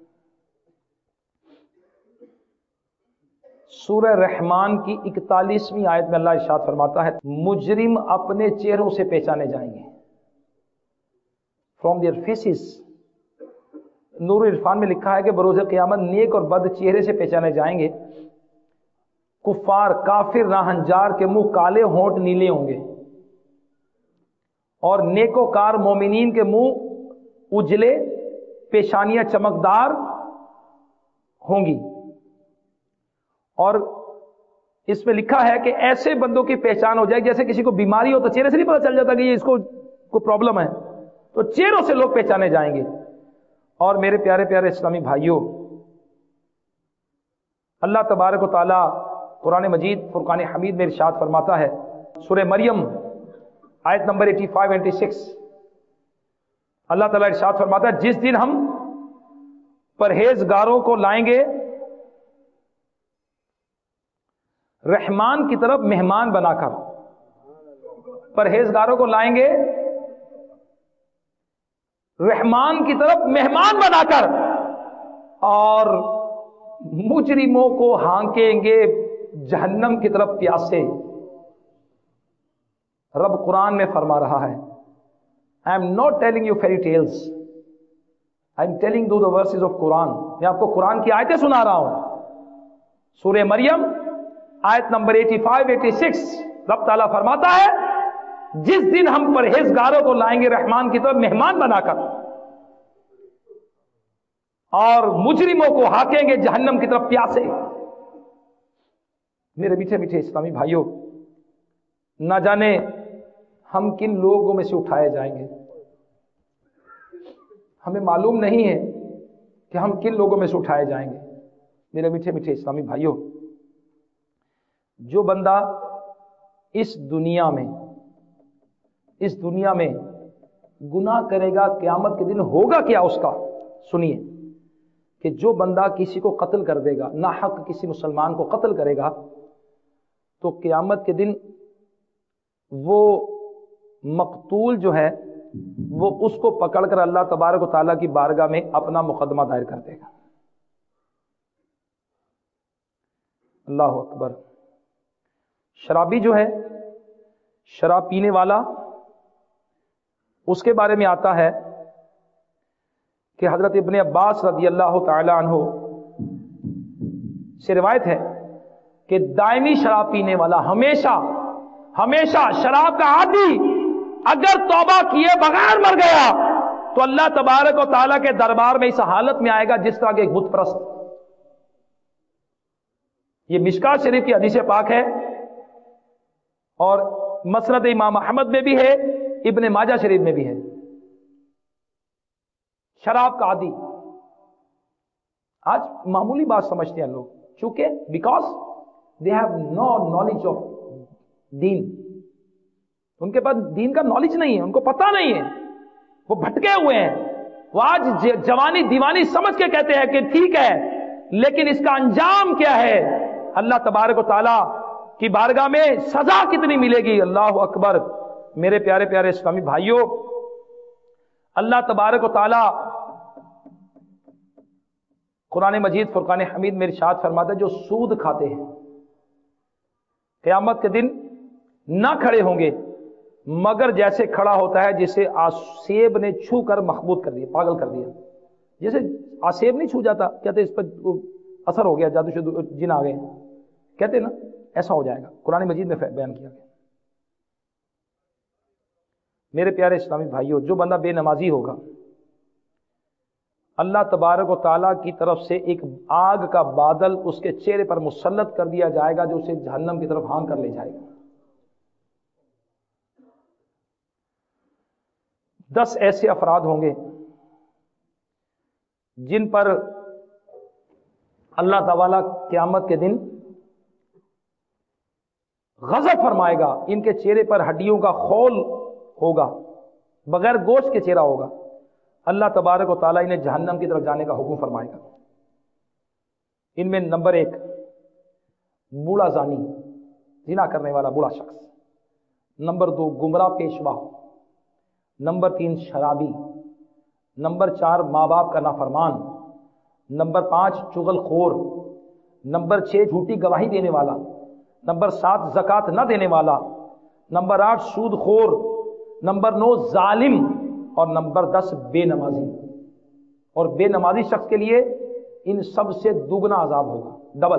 سورہ رحمان کی اکتالیسویں آیت میں اللہ ارشاد فرماتا ہے، مجرم اپنے چہروں سے پہچانے جائیں گے. From their faces. Noor Irfan میں لکھا ہے کہ بروز قیامت نیک اور بد چہرے سے پہچانے جائیں گے. کفار، کافر، راہنجار کے منہ کالے، ہونٹ نیلے ہوں گے، اور نیکوکار مومنین کے منہ اجلے، پیشانیاں چمکدار ہوں گی. اور اس میں لکھا ہے کہ ایسے بندوں کی پہچان ہو جائے جیسے کسی کو بیماری ہو تو چہرے سے نہیں پتہ چل جاتا کہ یہ اس کو کوئی پرابلم ہے، تو چہروں سے لوگ پہچانے جائیں گے. اور میرے پیارے پیارے اسلامی بھائیوں، اللہ تبارک و تعالی قرآن مجید فرقان حمید میں ارشاد فرماتا ہے، سورہ مریم آیت نمبر پچاسی چھیاسی، اللہ تعالیٰ ارشاد فرماتا ہے، جس دن ہم پرہیزگاروں کو لائیں گے رحمان کی طرف مہمان بنا کر. پرہیزگاروں کو لائیں گے رحمان کی طرف مہمان بنا کر، اور مجرموں کو ہانکیں گے جہنم کی طرف پیاسے. رب قرآن میں فرما رہا ہے، I am not telling you fairy tales, I am telling you the verses of Quran. میں آپ کو قرآن کی آیتیں سنا رہا ہوں. سورہ مریم آیت نمبر پچاسی چھیاسی، رب تعالیٰ فرماتا ہے، جس دن ہم پرہیزگاروں کو لائیں گے رحمان کی طرف مہمان بنا کر، اور مجرموں کو ہانکیں گے جہنم کی طرف پیاسے. میرے میٹھے میٹھے اسلامی بھائیوں، نہ جانے ہم کن لوگوں میں سے اٹھائے جائیں گے. ہمیں معلوم نہیں ہے کہ ہم کن لوگوں میں سے اٹھائے جائیں گے. میرے میٹھے میٹھے اسلامی بھائیوں، جو بندہ اس دنیا میں اس دنیا میں گناہ کرے گا، قیامت کے دن ہوگا کیا اس کا؟ سنیے کہ جو بندہ کسی کو قتل کر دے گا، ناحق کسی مسلمان کو قتل کرے گا، تو قیامت کے دن وہ مقتول جو ہے وہ اس کو پکڑ کر اللہ تبارک و تعالیٰ کی بارگاہ میں اپنا مقدمہ دائر کر دے گا. اللہ اکبر. شرابی جو ہے، شراب پینے والا، اس کے بارے میں آتا ہے کہ حضرت ابن عباس رضی اللہ تعالی عنہ سے روایت ہے کہ دائمی شراب پینے والا ہمیشہ ہمیشہ شراب کا عادی اگر توبہ کیے بغیر مر گیا تو اللہ تبارک و تعالیٰ کے دربار میں اس حالت میں آئے گا جس طرح کے بت پرست. یہ مشکات شریف کی حدیث پاک ہے اور مسند امام احمد میں بھی ہے, ابن ماجہ شریف میں بھی ہے. شراب کا عادی آج معمولی بات سمجھتے ہیں لوگ, چونکہ because they have no knowledge of دین, ان کے پاس دین کا نالج نہیں ہے, ان کو پتہ نہیں ہے, وہ بھٹکے ہوئے ہیں. وہ آج جوانی دیوانی سمجھ کے کہتے ہیں کہ ٹھیک ہے, لیکن اس کا انجام کیا ہے, اللہ تبارک و تعالی کی بارگاہ میں سزا کتنی ملے گی. اللہ اکبر. میرے پیارے پیارے اسلامی بھائیوں, اللہ تبارک و تعالی قرآن مجید فرقان حمید میں ارشاد فرماتا ہے جو سود کھاتے ہیں قیامت کے دن نہ کھڑے ہوں گے مگر جیسے کھڑا ہوتا ہے جسے آسیب نے چھو کر مخبوط کر دیا, پاگل کر دیا. جیسے آسیب نہیں چھو جاتا, کہتے اس پر اثر ہو گیا, جادو شدو جن آ گئے, کہتے نا ایسا ہو جائے گا. قرآن مجید میں بیان کیا گیا. میرے پیارے اسلامی بھائیوں, جو بندہ بے نمازی ہوگا اللہ تبارک و تعالیٰ کی طرف سے ایک آگ کا بادل اس کے چہرے پر مسلط کر دیا جائے گا جو اسے جہنم کی طرف ہانک کر لے جائے گا. دس ایسے افراد ہوں گے جن پر اللہ تعالیٰ قیامت کے دن غضب فرمائے گا. ان کے چہرے پر ہڈیوں کا خول ہوگا, بغیر گوشت کے چہرہ ہوگا. اللہ تبارک و تعالیٰ انہیں جہنم کی طرف جانے کا حکم فرمائے گا. ان میں نمبر ایک بوڑھا زانی, زنا کرنے والا بوڑھا شخص. نمبر دو گمراہ پیشوا. نمبر تین شرابی. نمبر چار ماں باپ کا نافرمان. نمبر پانچ چغل خور. نمبر چھ جھوٹی گواہی دینے والا. نمبر سات زکوٰۃ نہ دینے والا. نمبر آٹھ سود خور. نمبر نو ظالم. اور نمبر دس بے نمازی. اور بے نمازی شخص کے لیے ان سب سے دوگنا عذاب ہوگا, ڈبل.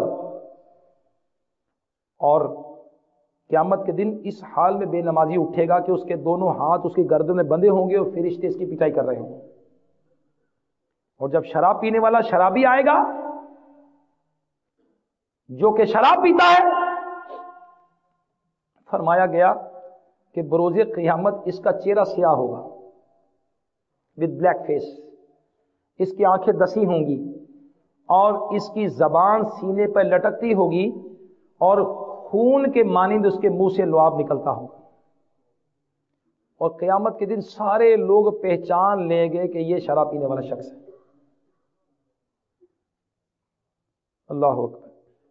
اور قیامت کے دن اس حال میں بے نمازی اٹھے گا کہ اس کے دونوں ہاتھ اس کی گردن میں بندھے ہوں گے اور فرشتے اس کی پٹائی کر رہے ہوں گے. اور جب شراب پینے والا شرابی آئے گا جو کہ شراب پیتا ہے, فرمایا گیا کہ بروز قیامت اس کا چہرہ سیاہ ہوگا with black face. اس کی آنکھیں دسی ہوں گی اور اس کی زبان سینے پر لٹکتی ہوگی اور خون کے مانند اس کے منہ سے لعاب نکلتا ہوگا. اور قیامت کے دن سارے لوگ پہچان لیں گے کہ یہ شراب پینے والا شخص ہے. اللہ اکبر.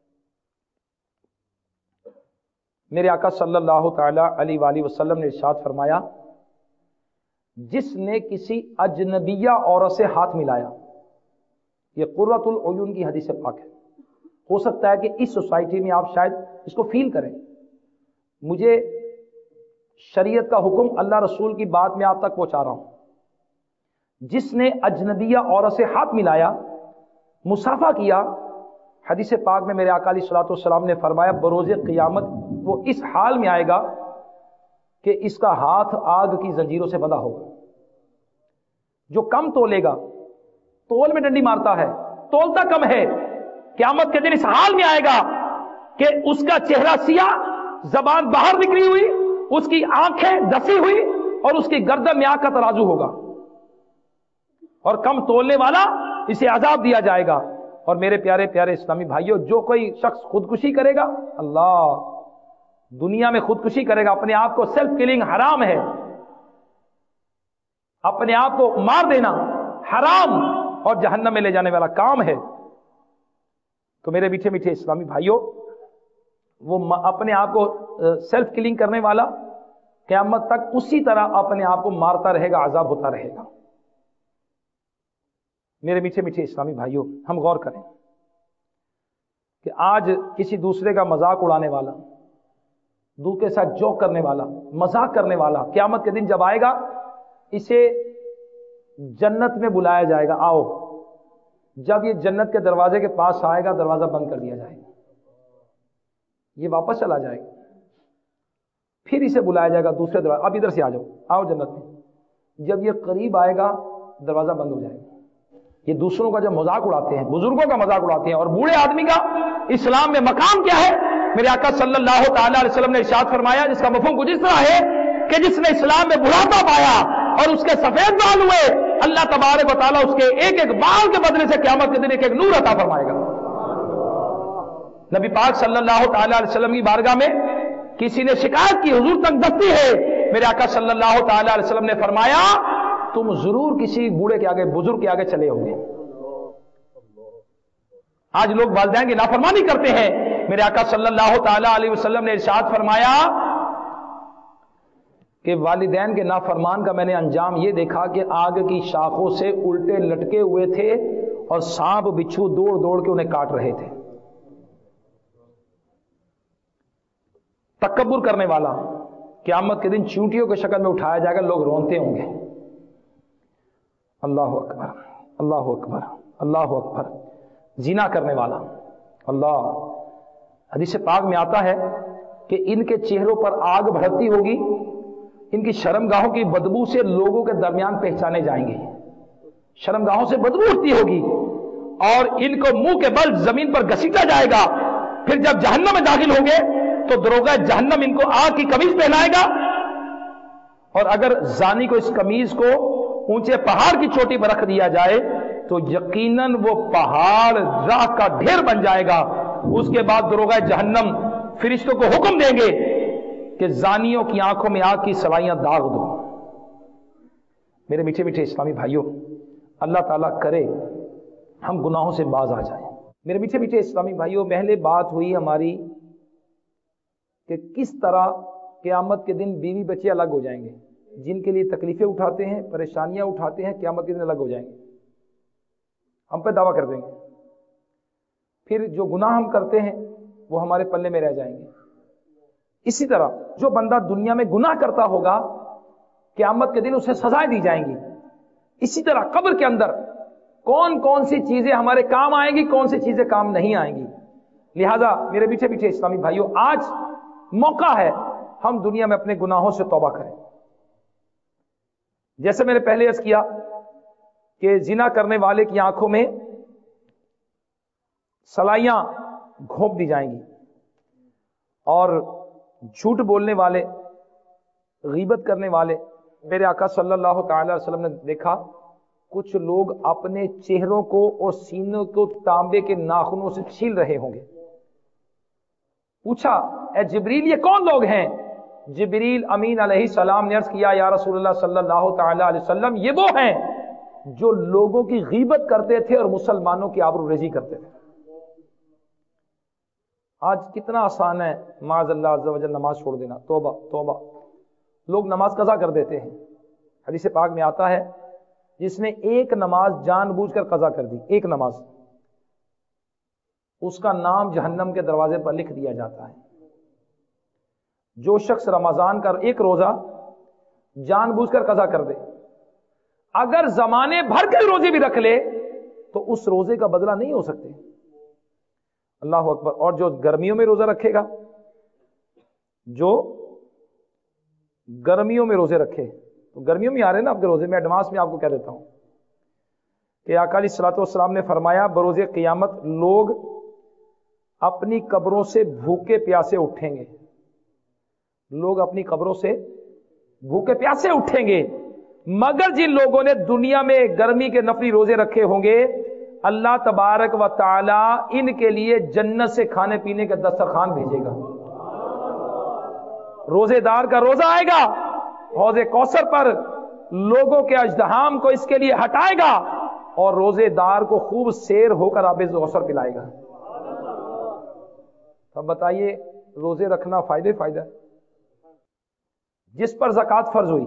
میرے آقا صلی اللہ تعالی علیہ وآلہ وسلم نے ارشاد فرمایا جس نے کسی اجنبیہ عورت سے ہاتھ ملایا, یہ قرۃ العیون کی حدیث پاک ہے. ہو سکتا ہے کہ اس سوسائٹی میں آپ شاید اس کو فیل کریں. مجھے شریعت کا حکم اللہ رسول کی بات میں آپ تک پہنچا رہا ہوں. جس نے اجنبیہ عورت سے ہاتھ ملایا, مصافحہ کیا, حدیث پاک میں میرے آقا علیہ الصلوۃ والسلام نے فرمایا بروز قیامت وہ اس حال میں آئے گا کہ اس کا ہاتھ آگ کی زنجیروں سے بندھا ہوگا. جو کم تولے گا, تول میں ڈنڈی مارتا ہے, تولتا کم ہے, قیامت کے دن اس حال میں آئے گا کہ اس کا چہرہ سیاہ, زبان باہر نکلی ہوئی, اس کی آنکھیں دسی ہوئی اور اس کی گردن میں آگ کا ترازو ہوگا. اور کم تولنے والا اسے عذاب دیا جائے گا. اور میرے پیارے پیارے اسلامی بھائیوں, جو کوئی شخص خودکشی کرے گا, اللہ دنیا میں خودکشی کرے گا, اپنے آپ کو سیلف کلنگ حرام ہے, اپنے آپ کو مار دینا حرام اور جہنم میں لے جانے والا کام ہے. تو میرے میٹھے میٹھے اسلامی بھائیوں, وہ اپنے آپ کو سیلف کلنگ کرنے والا قیامت تک اسی طرح اپنے آپ کو مارتا رہے گا, عذاب ہوتا رہے گا. میرے میٹھے میٹھے اسلامی بھائیوں, ہم غور کریں کہ آج کسی دوسرے کا مذاق اڑانے والا, دوسرے کے ساتھ جوک کرنے والا, مذاق کرنے والا, قیامت کے دن جب آئے گا اسے جنت میں بلایا جائے گا، آؤ. جب یہ جنت کے دروازے کے پاس آئے گا دروازہ بند کر دیا جائے گا، یہ واپس چلا جائے گا. پھر اسے بلایا جائے گا دوسرے دروازے، اب ادھر سے آ جاؤ، آؤ جنت میں. جب یہ قریب آئے گا دروازہ بند ہو جائے گا. یہ دوسروں کا جب مذاق اڑاتے ہیں، بزرگوں کا مذاق اڑاتے ہیں، اور بوڑھے آدمی کا اسلام میں مقام کیا ہے؟ میرے آقا صلی اللہ تعالی علیہ وسلم نے ارشاد فرمایا، جس کا مفہوم کچھ اس طرح ہے کہ جس نے اسلام میں بڑھاپا پایا اور اس کے سفید بال ہوئے، اللہ تبارک و تعالیٰ اس کے ایک ایک بال کے بدلے سے قیامت کے دن ایک ایک نور عطا فرمائے گا. نبی پاک صلی اللہ تعالی علیہ وسلم کی بارگاہ میں کسی نے شکایت کی، حضور تنگ دستی ہے. میرے آقا صلی اللہ تعالی علیہ وسلم نے فرمایا، تم ضرور کسی بوڑھے کے آگے، بزرگ کے آگے چلے ہوں گے. آج لوگ والدین کی نافرمانی کرتے ہیں. میرے آقا صلی اللہ تعالی علیہ وسلم نے ارشاد فرمایا کہ والدین کے نافرمان کا میں نے انجام یہ دیکھا کہ آگ کی شاخوں سے الٹے لٹکے ہوئے تھے اور سانپ بچھو دوڑ دوڑ کے انہیں کاٹ رہے تھے. تکبر کرنے والا قیامت کے دن چونٹیوں کی شکل میں اٹھایا جائے گا، لوگ رونتے ہوں گے. اللہ اکبر، اللہ اکبر، اللہ اکبر. زنا کرنے والا، اللہ، حدیث پاک میں آتا ہے کہ ان کے چہروں پر آگ بھڑکتی ہوگی، ان کی شرمگاہوں کی بدبو سے لوگوں کے درمیان پہچانے جائیں گے. شرمگاہوں سے بدبو اٹھتی ہوگی اور ان کو منہ کے بل زمین پر گھسیٹا جائے گا. پھر جب جہنم میں داخل ہوں گے تو دروغہ جہنم ان کو آگ کی قمیض پہنائے گا، اور اگر زانی کو اس قمیض کو اونچے پہاڑ کی چوٹی پر رکھ دیا جائے تو یقیناً وہ پہاڑ راہ کا ڈھیر بن جائے گا. اس کے بعد دروغہ جہنم فرشتوں کو حکم دیں گے کہ زانیوں کی آنکھوں میں آگ کی سوائیاں داغ دو. میرے میٹھے میٹھے اسلامی بھائیوں، اللہ تعالیٰ کرے ہم گناہوں سے باز آ جائیں. میرے میٹھے میٹھے اسلامی بھائیوں، پہلے بات ہوئی ہماری کہ کس طرح قیامت کے دن بیوی بچے الگ ہو جائیں گے. جن کے لیے تکلیفیں اٹھاتے ہیں، پریشانیاں اٹھاتے ہیں، قیامت کے دن الگ ہو جائیں گے، ہم پہ دعویٰ کر دیں گے. پھر جو گناہ ہم کرتے ہیں وہ ہمارے پلے میں رہ جائیں گے. اسی طرح جو بندہ دنیا میں گناہ کرتا ہوگا قیامت کے دن اسے سزائیں دی جائیں گی. اسی طرح قبر کے اندر کون کون سی چیزیں ہمارے کام آئیں گی، کون سی چیزیں کام نہیں آئیں گی. لہذا میرے میٹھے میٹھے اسلامی بھائیوں، آج موقع ہے ہم دنیا میں اپنے گناہوں سے توبہ کریں. جیسے میں نے پہلے عرض کیا کہ زنا کرنے والے کی آنکھوں میں سلائیاں گھونپ دی جائیں گی، اور جھوٹ بولنے والے، غیبت کرنے والے، میرے آقا صلی اللہ تعالی علیہ وسلم نے دیکھا کچھ لوگ اپنے چہروں کو اور سینوں کو تانبے کے ناخنوں سے چھیل رہے ہوں گے. پوچھا، اے جبریل یہ کون لوگ ہیں؟ جبریل امین علیہ السلام نے عرض کیا، یا رسول اللہ صلی اللہ تعالی علیہ وسلم، یہ وہ ہیں جو لوگوں کی غیبت کرتے تھے اور مسلمانوں کی آبرو ریزی کرتے تھے. آج کتنا آسان ہے معاذ اللہ عز و جل نماز چھوڑ دینا. توبہ توبہ. لوگ نماز قضا کر دیتے ہیں. حدیث پاک میں آتا ہے جس نے ایک نماز جان بوجھ کر قضا کر دی، ایک نماز، اس کا نام جہنم کے دروازے پر لکھ دیا جاتا ہے. جو شخص رمضان کا ایک روزہ جان بوجھ کر قضا کر دے، اگر زمانے بھر کے روزے بھی رکھ لے تو اس روزے کا بدلہ نہیں ہو سکتے. اللہ اکبر. اور جو گرمیوں میں روزہ رکھے گا، جو گرمیوں میں روزے رکھے، تو گرمیوں میں آ رہے ہیں نا آپ کے روزے، میں ایڈوانس میں آپ کو کہہ دیتا ہوں کہ آقا علیہ الصلوۃ والسلام نے فرمایا، بروز قیامت لوگ اپنی قبروں سے بھوکے پیاسے اٹھیں گے. لوگ اپنی قبروں سے بھوکے پیاسے اٹھیں گے، مگر جن لوگوں نے دنیا میں گرمی کے نفلی روزے رکھے ہوں گے، اللہ تبارک و تعالی ان کے لیے جنت سے کھانے پینے کا دسترخوان بھیجے گا. روزے دار کا روزہ آئے گا حوض کوثر پر، لوگوں کے اژدہام کو اس کے لیے ہٹائے گا اور روزے دار کو خوب سیر ہو کر آب کوثر پلائے گا. اب بتائیے روزے رکھنا فائدے فائدہ ہے. جس پر زکوٰۃ فرض ہوئی،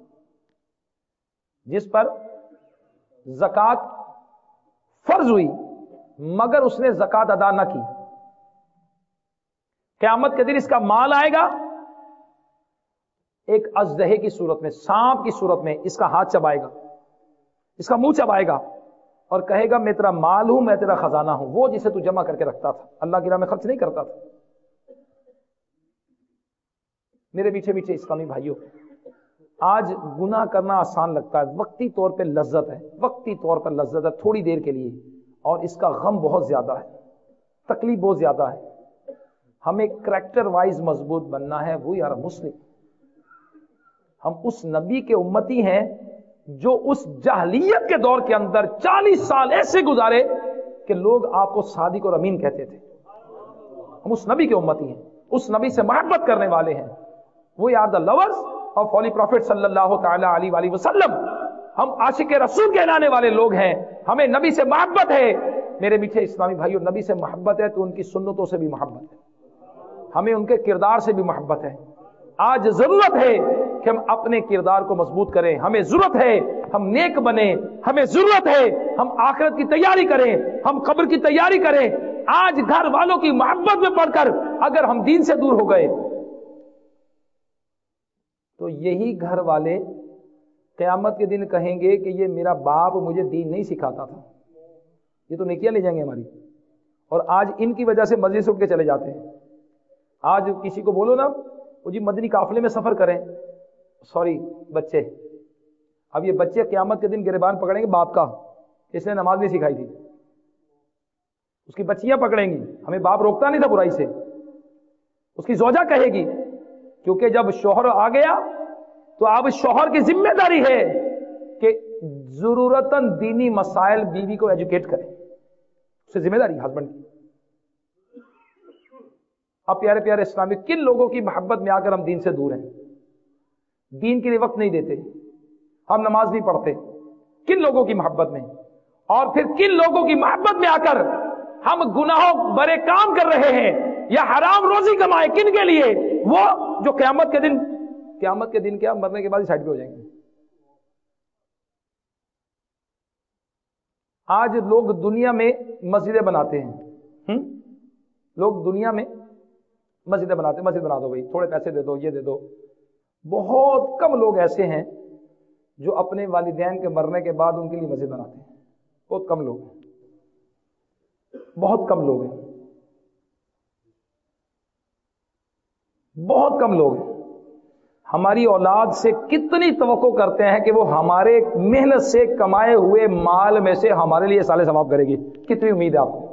جس پر زکوٰۃ فرض ہوئی مگر اس نے زکوٰۃ ادا نہ کی، قیامت کے دن اس کا مال آئے گا ایک اژدہے کی صورت میں، سانپ کی صورت میں اس کا ہاتھ چبائے گا، اس کا منہ چبائے گا اور کہے گا میں تیرا مال ہوں، میں تیرا خزانہ ہوں، وہ جسے تو جمع کر کے رکھتا تھا، اللہ کی راہ میں خرچ نہیں کرتا تھا۔ میرے میٹھے میٹھے اسلامی بھائیوں، آج گناہ کرنا آسان لگتا ہے، وقتی طور پہ لذت ہے، وقتی طور پر لذت ہے تھوڑی دیر کے لیے، اور اس کا غم بہت زیادہ ہے، تکلیف بہت زیادہ ہے۔ ہمیں کریکٹر وائز مضبوط بننا ہے، وہ یار مسلم، ہم اس نبی کے امتی ہیں جو اس جاہلیت کے دور کے اندر چالیس سال ایسے گزارے کہ لوگ آپ کو صادق اور امین کہتے تھے۔ ہم اس نبی کے امتی ہیں، اس نبی سے محبت کرنے والے ہیں، وہ are the lovers of holy prophet صلی اللہ تعالی علیہ وآلہ وسلم۔ ہم عاشق رسول کہلانے والے لوگ ہیں، ہمیں نبی سے محبت ہے۔ میرے میٹھے اسلامی بھائیوں، نبی سے محبت ہے تو ان کی سنتوں سے بھی محبت ہے، ہمیں ان کے کردار سے بھی محبت ہے۔ آج ضرورت ہے کہ ہم اپنے کردار کو مضبوط کریں، ہمیں ضرورت ہے ہم نیک بنیں، ہمیں ضرورت ہے ہم آخرت کی تیاری کریں، ہم قبر کی تیاری کریں۔ آج گھر والوں کی محبت میں پڑھ کر اگر ہم دین سے دور ہو گئے تو یہی گھر والے قیامت کے دن کہیں گے کہ یہ میرا باپ مجھے دین نہیں سکھاتا تھا، یہ تو نیکیاں لے جائیں گے ہماری۔ اور آج ان کی وجہ سے مجلس اٹھ کے چلے جاتے ہیں۔ آج کسی کو بولو نا وہ جی مدنی قافلے میں سفر کریں، سوری بچے، اب یہ بچے قیامت کے دن گریبان پکڑیں گے باپ کا، اس نے نماز نہیں سکھائی تھی، اس کی بچیاں پکڑیں گی، ہمیں باپ روکتا نہیں تھا برائی سے، اس کی زوجہ کہے گی، کیونکہ جب شوہر آ گیا تو اب شوہر کی ذمہ داری ہے کہ ضرورتاً دینی مسائل بیوی کو ایجوکیٹ کرے، اس سے ذمہ داری ہسبینڈ کی۔ اب پیارے پیارے اسلامی، کن لوگوں کی محبت میں آ کر ہم دین سے دور ہیں، دین کے لیے وقت نہیں دیتے، ہم نماز نہیں پڑھتے، کن لوگوں کی محبت میں؟ اور پھر کن لوگوں کی محبت میں آ کر ہم گناہوں برے کام کر رہے ہیں یا حرام روزی کمائے، کن کے لیے؟ وہ جو قیامت کے دن قیامت کے دن کیا مرنے کے بعد ہی سائڈ پہ ہو جائیں گے۔ آج لوگ دنیا میں مسجدیں بناتے ہیں، ہم؟ لوگ دنیا میں مسجدیں بناتے ہیں، مسجد بنا دو بھائی، تھوڑے پیسے دے دو، یہ دے دو۔ بہت کم لوگ ایسے ہیں جو اپنے والدین کے مرنے کے بعد ان کے لیے مسجد بناتے ہیں، بہت کم لوگ ہیں، بہت کم لوگ ہیں، بہت کم لوگ ہیں۔ ہماری اولاد سے کتنی توقع کرتے ہیں کہ وہ ہمارے محنت سے کمائے ہوئے مال میں سے ہمارے لیے سال ثواب کرے گی؟ کتنی امید ہے آپ کو؟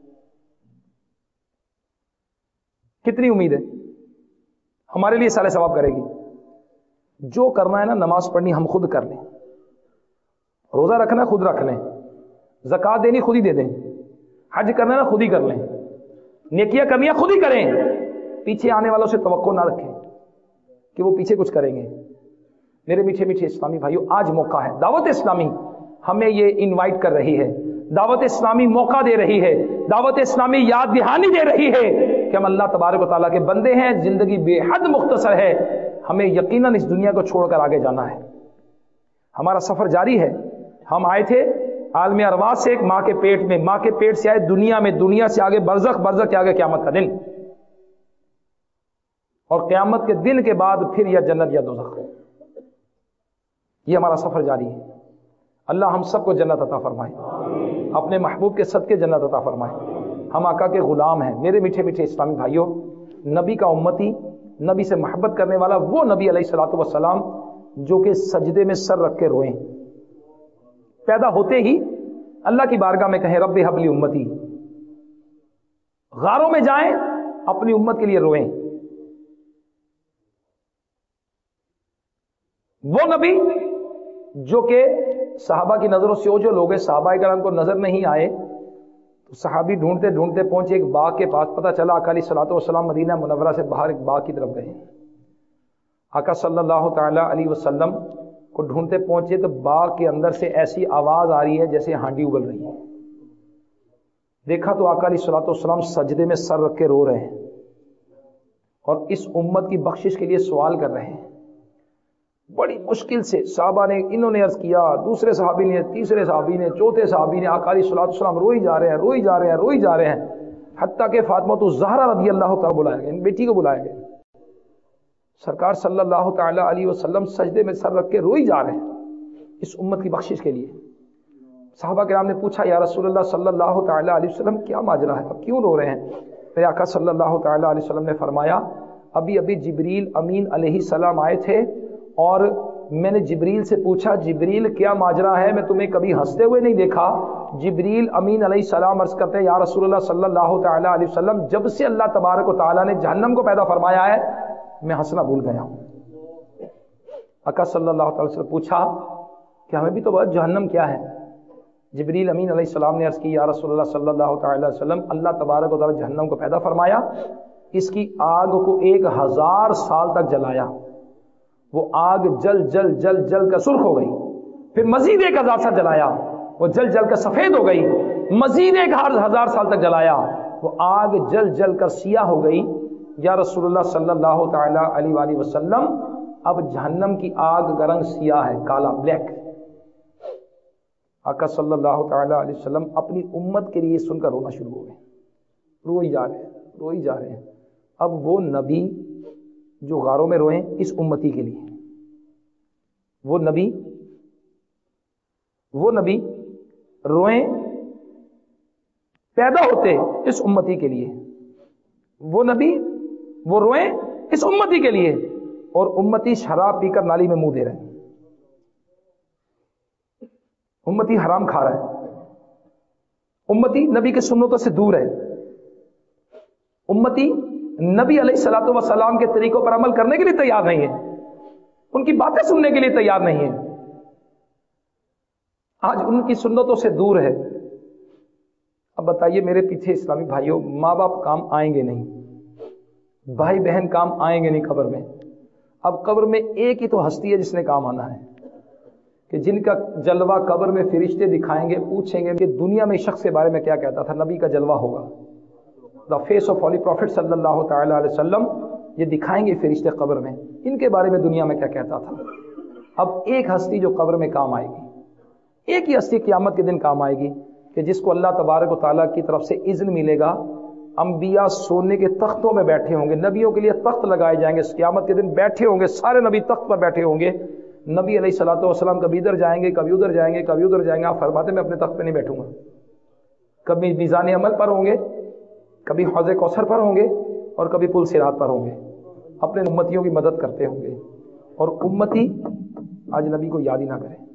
کتنی امید ہے ہمارے لیے سال ثواب کرے گی؟ جو کرنا ہے نا، نماز پڑھنی ہم خود کر لیں، روزہ رکھنا خود رکھ لیں، زکوٰۃ دینی خود ہی دے دیں، حج کرنا نا خود ہی کر لیں، نیکیاں کرنی خود ہی کریں، پیچھے آنے والوں سے توقع نہ رکھیں کہ وہ پیچھے کچھ کریں گے۔ میرے میٹھے میٹھے اسلامی بھائیوں، آج موقع ہے، دعوت اسلامی ہمیں یہ انوائٹ کر رہی ہے، دعوت اسلامی موقع دے رہی ہے، دعوت اسلامی یاد دہانی دے رہی ہے کہ ہم اللہ تبارک و تعالیٰ کے بندے ہیں، زندگی بے حد مختصر ہے، ہمیں یقیناً اس دنیا کو چھوڑ کر آگے جانا ہے، ہمارا سفر جاری ہے۔ ہم آئے تھے عالم ارواح سے، ایک ماں کے پیٹ میں، ماں کے پیٹ سے آئے دنیا میں، دنیا سے آگے برزخ، برزخ کے آگے قیامت کا دن، اور قیامت کے دن کے بعد پھر یا جنت یا دوزخ، یہ ہمارا سفر جاری ہے۔ اللہ ہم سب کو جنت عطا فرمائے، اپنے محبوب کے صدقے جنت عطا فرمائے۔ ہم آقا کے غلام ہیں۔ میرے میٹھے میٹھے اسلامی بھائیوں، نبی کا امتی، نبی سے محبت کرنے والا وہ نبی علیہ الصلوۃ والسلام جو کہ سجدے میں سر رکھ کے روئیں، پیدا ہوتے ہی اللہ کی بارگاہ میں کہیں رب ہب لی امتی، غاروں میں جائیں اپنی امت کے لیے روئیں۔ وہ نبی جو کہ صحابہ کی نظروں سے اوجھل ہو گئے، صحابہ کرام کو نظر نہیں آئے تو صحابی ڈھونڈتے ڈھونڈتے پہنچے ایک باغ کے پاس، پتہ چلا آقا علیہ الصلوۃ والسلام مدینہ منورہ سے باہر ایک باغ کی طرف گئے۔ آقا صلی اللہ تعالی علیہ وسلم کو ڈھونڈتے پہنچے تو باغ کے اندر سے ایسی آواز آ رہی ہے جیسے ہانڈی اگل رہی ہے۔ دیکھا تو آقا علیہ الصلوۃ والسلام سجدے میں سر رکھ کے رو رہے ہیں اور اس امت کی بخشش کے لیے سوال کر رہے ہیں۔ بڑی مشکل سے صحابہ نے، انہوں نے عرض کیا، دوسرے صحابی نے، تیسرے صحابی نے، چوتھے صحابی نے، آقا علیہ الصلوۃ والسلام روئی جا رہے ہیں، روئی جا رہے ہیں، روئی جا رہے ہیں، حتیٰ کہ فاطمہ الزہرا رضی اللہ تعالیٰ بلایا گیا، بیٹی کو بلایا گیا۔ سرکار صلی اللہ تعالی علیہ وسلم سجدے میں سر رکھ کے روئی جا رہے ہیں اس امت کی بخشش کے لیے. صحابہ کرام نے پوچھا یا رسول اللہ صلی اللہ تعالی علیہ وسلم کیا ماجرا ہے, اب کیوں رو رہے ہیں؟ میرے آقا صلی اللہ تعالی علیہ وسلم نے فرمایا ابھی ابھی جبریل امین علیہ السلام آئے تھے اور میں نے جبریل سے پوچھا جبریل کیا ماجرا ہے, میں تمہیں کبھی ہنستے ہوئے نہیں دیکھا. جبریل امین علیہ السلام عرض کرتے ہیں یا رسول اللہ صلی اللہ تعالی علیہ وسلم جب سے اللہ تبارک و تعالیٰ نے جہنم کو پیدا فرمایا ہے میں ہنسنا بھول گیا ہوں. آقا صلی اللہ تعالی وسلم پوچھا کہ ہمیں بھی تو بہت جہنم کیا ہے؟ جبریل امین علیہ السلام نے عرض کی یا رسول اللہ صلی اللہ تعالی وسلم اللہ تبارک و تعالیٰ جہنم کو پیدا فرمایا, اس کی آگ کو ایک ہزار سال تک جلایا, وہ آگ جل جل جل جل کر سرخ ہو گئی, پھر مزید ایک ہزار سال جلایا وہ جل جل کر سفید ہو گئی, مزید ایک ہزار سال تک جلایا وہ آگ جل جل کر سیاہ ہو گئی. یا رسول اللہ صلی اللہ تعالی علیہ وآلہ وسلم اب جہنم کی آگ کا رنگ سیاہ ہے, کالا, بلیک. آقا صلی اللہ تعالی علیہ وسلم اپنی امت کے لیے سن کر رونا شروع ہو گئے, روئی جا رہے ہیں روئی جا رہے ہیں. اب وہ نبی جو غاروں میں روئیں اس امتی کے لیے, وہ نبی وہ نبی روئیں پیدا ہوتے اس امتی کے لیے, وہ نبی وہ روئیں اس امتی کے لیے, اور امتی شراب پی کر نالی میں منہ دے رہے ہیں, امتی حرام کھا رہا ہے, امتی نبی کے سنتوں سے دور ہے, امتی نبی علیہ الصلوۃ والسلام کے طریقوں پر عمل کرنے کے لیے تیار نہیں ہے, ان کی باتیں سننے کے لیے تیار نہیں ہے, آج ان کی سنتوں سے دور ہے. اب بتائیے میرے پیچھے اسلامی بھائیوں, ماں باپ کام آئیں گے نہیں, بھائی بہن کام آئیں گے نہیں قبر میں. اب قبر میں ایک ہی تو ہستی ہے جس نے کام آنا ہے, کہ جن کا جلوہ قبر میں فرشتے دکھائیں گے, پوچھیں گے کہ دنیا میں شخص کے بارے میں کیا کہتا تھا, نبی کا جلوہ ہوگا, the face of holy prophet صلی اللہ تعالی علیہ وسلم, یہ دکھائیں گے فرشتے قبر میں, ان کے بارے میں دنیا میں کیا کہتا تھا. اب ایک ہستی جو قبر میں کام آئے گی, ایک ہی ہستی قیامت کے دن کام آئے گی, کہ جس کو اللہ تبارک و تعالیٰ کی طرف سے اذن ملے گا, انبیاء سونے کے تختوں میں بیٹھے ہوں گے, نبیوں کے لیے تخت لگائے جائیں گے, قیامت کے دن بیٹھے ہوں گے, سارے نبی تخت پر بیٹھے ہوں گے. نبی علیہ الصلوۃ والسلام کبھی ادھر جائیں گے, کبھی ادھر جائیں گے, کبھی ادھر جائیں گے. آپ فرماتے میں اپنے تخت پہ نہیں بیٹھوں گا, کبھی میزان عمل پر ہوں گے, کبھی حوض کوثر پر ہوں گے, اور کبھی پل صراط پر ہوں گے, اپنے امتیوں کی مدد کرتے ہوں گے. اور امتی آج نبی کو یاد ہی نہ کرے.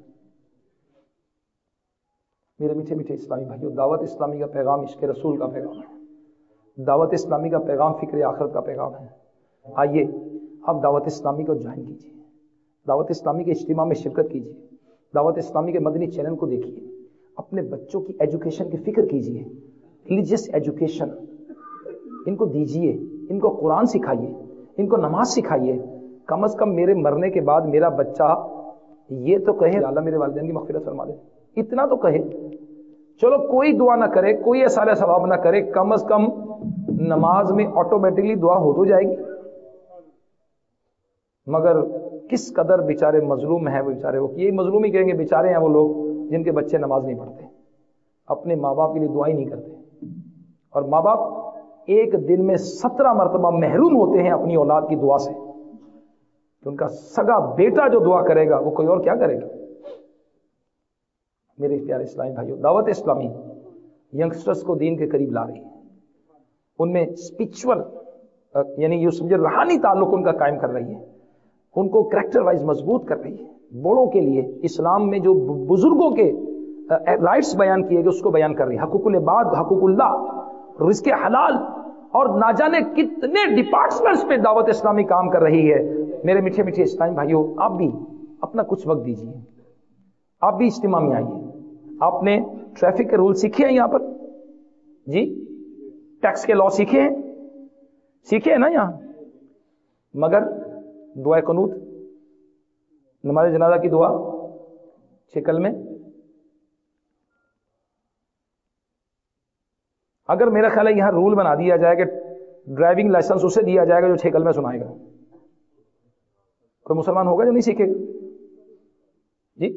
میرے میٹھے میٹھے اسلامی بھائیوں, دعوت اسلامی کا پیغام عشق رسول کا پیغام ہے, دعوت اسلامی کا پیغام فکر آخرت کا پیغام ہے. آئیے آپ دعوت اسلامی کو جوائن کیجیے, دعوت اسلامی کے اجتماع میں شرکت کیجیے, دعوت اسلامی کے مدنی چینل کو دیکھیے, اپنے بچوں کی ایجوکیشن کی فکر کیجیے, ریلیجیس ایجوکیشن ان کو دیجیے, ان کو قرآن سکھائیے, ان کو نماز سکھائیے. کم از کم میرے مرنے کے بعد میرا بچہ یہ تو کہے اللہ میرے والدین کی مغفرت فرما دے, اتنا تو کہے. چلو کوئی دعا نہ کرے, کوئی اثر ثواب نہ کرے, کم از کم نماز میں آٹومیٹکلی دعا ہو تو جائے گی. مگر کس قدر بیچارے مظلوم ہیں وہ بیچارے, وہ یہی مظلوم ہی کہیں گے, بیچارے ہیں وہ لوگ جن کے بچے نماز نہیں پڑھتے, اپنے ماں باپ کے لیے دعا ہی نہیں کرتے. اور ماں باپ ایک دن میں سترہ مرتبہ محروم ہوتے ہیں اپنی اولاد کی دعا سے, کہ ان کا سگا بیٹا جو دعا کرے گا وہ کوئی اور کیا کرے گا. میرے پیارے اسلامی بھائیوں, دعوت اسلامی ینگسٹرز کو دین کے قریب لا رہی ہے, ان میں اسپرچول یعنی یہ سمجھے روحانی تعلق ان کا قائم کر رہی ہے, ان کو کریکٹر وائز مضبوط کر رہی ہے. بڑوں کے لیے اسلام میں جو بزرگوں کے رائٹس بیان کیے گئے اس کو بیان کر رہی ہے, حقوق العباد, حقوق اللہ, رزق حلال, اور نہ جانے کتنے ڈپارٹمنٹس پہ دعوت اسلامی کام کر رہی ہے. میرے میٹھے میٹھے اسلامی بھائیوں, آپ بھی اپنا کچھ وقت دیجیے, آپ بھی اجتماع میں آئیے. آپ نے ٹریفک کے رول سیکھے ہیں یہاں پر جی, ٹیکس کے لا سیکھے ہیں, سیکھے ہیں نا یہاں, مگر دعا قنوت, نماز جنازہ کی دعا شکل میں, اگر میرا خیال ہے یہاں رول بنا دیا جائے کہ ڈرائیونگ لائسنس اسے دیا جائے گا جو چھیکل میں سنائے گا, کوئی مسلمان ہوگا جو نہیں سیکھے گا جی.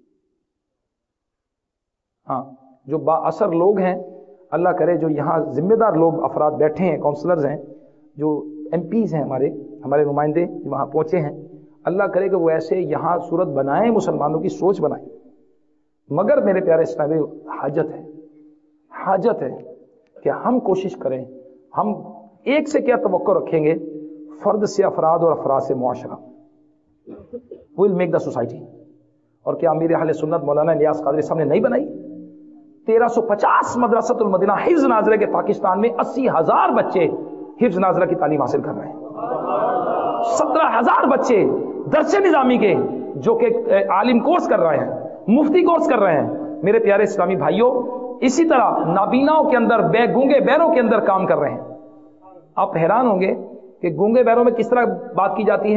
ہاں, جو با اثر لوگ ہیں, اللہ کرے جو یہاں ذمہ دار لوگ افراد بیٹھے ہیں, کاؤنسلرز ہیں, جو ایم پیز ہیں ہمارے ہمارے نمائندے وہاں پہنچے ہیں، اللہ کرے کہ وہ ایسے یہاں صورت بنائیں، مسلمانوں کی سوچ بنائیں. مگر میرے پیارے اسلامی حاجت ہے حاجت ہے کہ ہم کوشش کریں. ہم ایک سے کیا توقع رکھیں گے؟ فرد سے افراد اور افراد سے معاشرہ. Will make the society. اور کیا امیر اہل سنت مولانا الیاس قادری صاحب نے نہیں بنائی؟ تیرہ سو پچاس مدرسۃ المدینہ حفظ ناظرہ کے پاکستان میں اسی ہزار بچے حفظ ناظرہ کی تعلیم حاصل کر رہے ہیں. سترہ ہزار بچے درس نظامی کے جو کہ عالم کورس کر رہے ہیں، مفتی کورس کر رہے ہیں. میرے پیارے اسلامی بھائیوں، اسی طرح نابیناؤں کے اندر، بے گونگے بہروں کے اندر کام کر رہے ہیں. آپ حیران ہوں گے کہ گونگے بہروں میں کس طرح بات کی جاتی ہے؟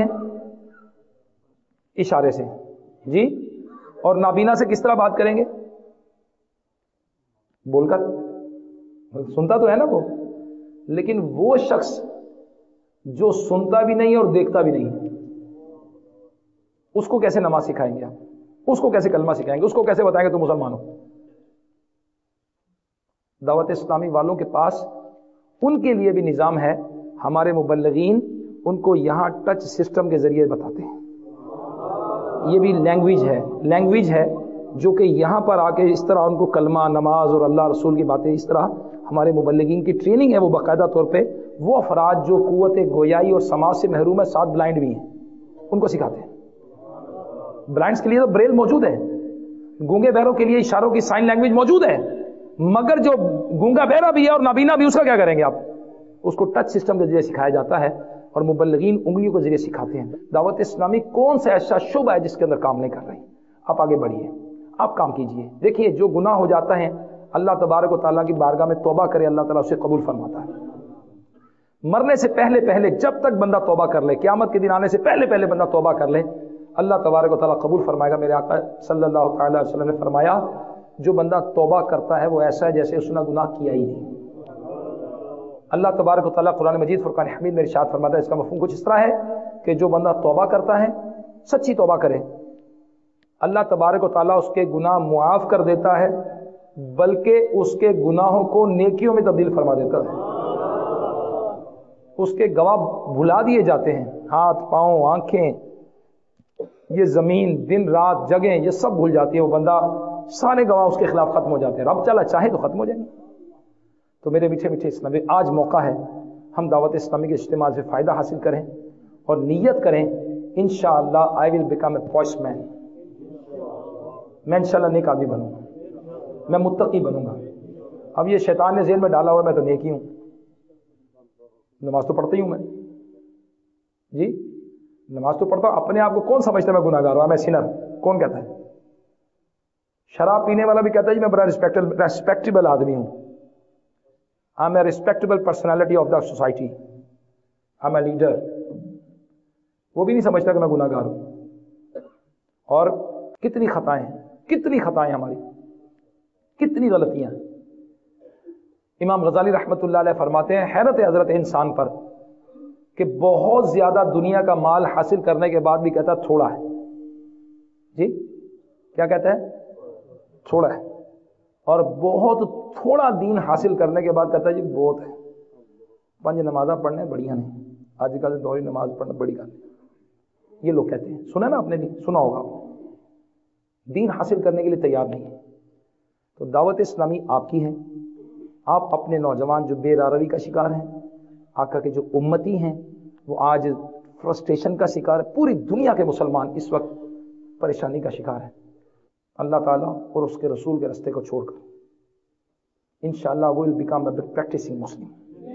اشارے سے جی. اور نابینا سے کس طرح بات کریں گے؟ بول کر. سنتا تو ہے نا وہ، لیکن وہ شخص جو سنتا بھی نہیں اور دیکھتا بھی نہیں، اس کو کیسے نماز سکھائیں گے آپ؟ اس کو کیسے کلمہ سکھائیں گے؟ اس کو کیسے بتائیں گے تو مسلمان ہو؟ دعوت اسلامی والوں کے پاس ان کے لیے بھی نظام ہے. ہمارے مبلغین ان کو یہاں ٹچ سسٹم کے ذریعے بتاتے ہیں. یہ بھی لینگویج ہے لینگویج ہے جو کہ یہاں پر آ کے اس طرح ان کو کلمہ، نماز اور اللہ رسول کی باتیں، اس طرح ہمارے مبلغین کی ٹریننگ ہے. وہ باقاعدہ طور پہ وہ افراد جو قوت گویائی اور سماعت سے محروم ہے، ساتھ بلائنڈ بھی ہیں، ان کو سکھاتے ہیں. بلائنڈس کے لیے تو بریل موجود ہے، گونگے بہروں کے لیے اشاروں کی سائن لینگویج موجود ہے. مگر جو گونگا بہرا بھی ہے اور نابینا بھی، اس کا کیا کریں گے آپ؟ اس کو ٹچ سسٹم کے ذریعے سکھایا جاتا ہے اور مبلغین انگلیوں کے ذریعے سکھاتے ہیں. دعوت اسلامی کون سا ایسا شعبہ ہے جس کے اندر کام نہیں کر رہی؟ آپ آگے بڑھیے، آپ کام کیجئے. دیکھیے جو گناہ ہو جاتا ہے اللہ تبارک و تعالیٰ کی بارگاہ میں توبہ کرے، اللہ تعالیٰ اسے قبول فرماتا ہے. مرنے سے پہلے پہلے جب تک بندہ توبہ کر لے، قیامت کے دن آنے سے پہلے پہلے بندہ توبہ کر لے، اللہ تبارک و تعالیٰ قبول فرمائے گا. میرے آقا صلی اللہ تعالی علیہ وسلم نے فرمایا جو بندہ توبہ کرتا ہے وہ ایسا ہے جیسے اس نے گناہ کیا ہی نہیں. اللہ تبارک و تعالیٰ قرآن مجید فرقان حمید میں ارشاد فرماتا ہے، اس کا مفہوم کچھ اس طرح ہے کہ جو بندہ توبہ کرتا ہے، سچی توبہ کرے، اللہ تبارک و تعالیٰ اس کے گناہ معاف کر دیتا ہے، بلکہ اس کے گناہوں کو نیکیوں میں تبدیل فرما دیتا ہے. اس کے گواہ بھلا دیے جاتے ہیں، ہاتھ، پاؤں، آنکھیں، یہ زمین، دن رات، جگہیں، یہ سب بھول جاتی ہے. وہ بندہ سارے گواہ اس کے خلاف ختم ہو جاتے ہیں. رب چلا چاہے تو ختم ہو جائیں گے. تو میرے میٹھے میٹھے اسلامی، آج موقع ہے ہم دعوت اسلامی کے اجتماع سے فائدہ حاصل کریں اور نیت کریں انشاءاللہ آئی ول بیکم اے پوسٹ مین. میں انشاءاللہ نیک آدمی بنوں گا، میں متقی بنوں گا. اب یہ شیطان نے ذہن میں ڈالا ہوا میں تو نیکی ہوں، نماز تو پڑھتا ہی ہوں میں جی، نماز تو پڑھتا ہوں. اپنے آپ کو کون سمجھتا ہے میں گناہ گار ہوں؟ میں سنر. کون کہتا ہے؟ شراب پینے والا بھی کہتا ہے جی میں بڑا ریسپیکٹیبل آدمی ہوں. I am a respectable personality of the society, I am a leader. وہ بھی نہیں سمجھتا کہ میں گناہ گار ہوں. اور کتنی خطائیں ہیں، کتنی خطائیں ہماری، کتنی غلطیاں. امام غزالی رحمۃ اللہ علیہ فرماتے ہیں حیرت حضرت انسان پر کہ بہت زیادہ دنیا کا مال حاصل کرنے کے بعد بھی کہتا ہے تھوڑا ہے. جی کیا کہتا ہے؟ تھوڑا ہے. اور بہت تھوڑا دین حاصل کرنے کے بعد کہتا ہے جی بہت ہے. پنج نمازاں پڑھنے بڑھیا نہیں، آج کل دوہری نماز پڑھنا بڑی گل ہے. یہ لوگ کہتے ہیں، سنا نا آپ نے بھی سنا ہوگا، دین حاصل کرنے کے لیے تیار نہیں ہے. تو دعوت اسلامی آپ کی ہے. آپ اپنے نوجوان جو بے راروی کا شکار ہیں، آقا کے جو امتی ہیں وہ آج فرسٹریشن کا شکار ہے. پوری دنیا کے مسلمان اس وقت پریشانی کا شکار ہے. اللہ تعالیٰ اور اس کے رسول کے رستے کو چھوڑ کر انشاءاللہ we will become a practicing Muslim.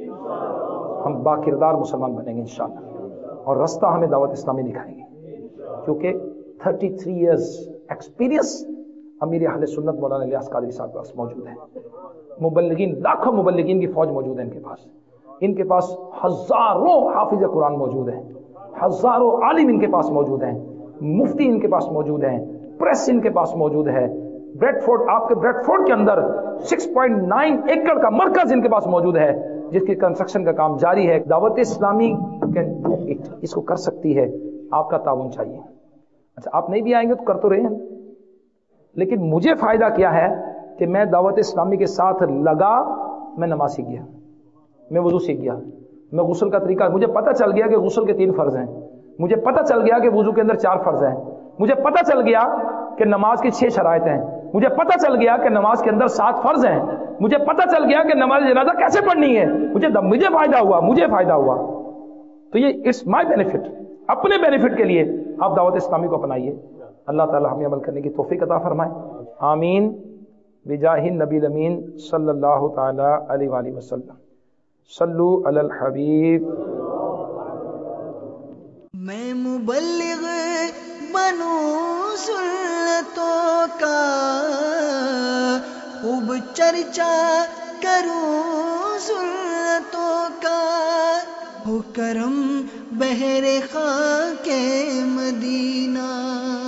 ہم با کردار مسلمان بنیں گے انشاءاللہ، اور رستہ ہمیں دعوت اسلامی دکھائیں گے. کیونکہ تھرٹی تھری ایئرز ایکسپیرینس امیر اہل سنت مولانا الیاس قادری صاحب کے پاس موجود ہے. مبلغین، لاکھوں مبلغین کی فوج موجود ہے ان کے پاس. ان کے پاس ہزاروں حافظ قرآن موجود ہیں، ہزاروں عالم ان کے پاس موجود ہیں، مفتی ان کے پاس موجود ہیں، پریس ان کے پاس موجود ہے. بریڈ فورڈ، آپ کے بریڈ فورڈ کے اندر سکس پوائنٹ نائن ایکڑ کا مرکز ان کے پاس موجود ہے جس کی کنسٹرکشن کا کام جاری ہے. دعوت اسلامی کین ڈو اٹ، اس کو کر سکتی ہے. آپ کا تعاون چاہیے. اچھا آپ نہیں بھی آئیں گے تو کر تو رہے ہیں، لیکن مجھے فائدہ کیا ہے کہ میں دعوت اسلامی کے ساتھ لگا، میں نماز سیکھ گیا، میں وضو سیکھ گیا، میں غسل کا طریقہ، مجھے پتہ چل گیا کہ غسل کے تین فرض ہیں، مجھے پتہ چل گیا کہ وضو کے اندر چار فرض ہیں، مجھے پتہ چل گیا کہ نماز کی چھ شرائط ہیں، مجھے پتہ چل گیا کہ نماز کے اندر سات فرض ہیں، مجھے پتہ چل گیا کہ نماز جنازہ کیسے پڑھنی ہے، مجھے مجھے فائدہ ہوا مجھے فائدہ ہوا تو یہ اٹس مائی بینیفٹ، اپنے بینیفٹ کے لیے آپ دعوت اسلامی کو اپنائیے. اللہ تعالی ہمیں عمل کرنے کی توفیق عطا فرمائے. آمین بجاہ النبی الامین صلی اللہ تعالی علیہ وآلہ وسلم. صلو علی الحبیب. میں مبلغ بنوں سنتوں کا، خوب چرچا کروں سنتوں کا، ہو کرم بہر خاک مدینہ.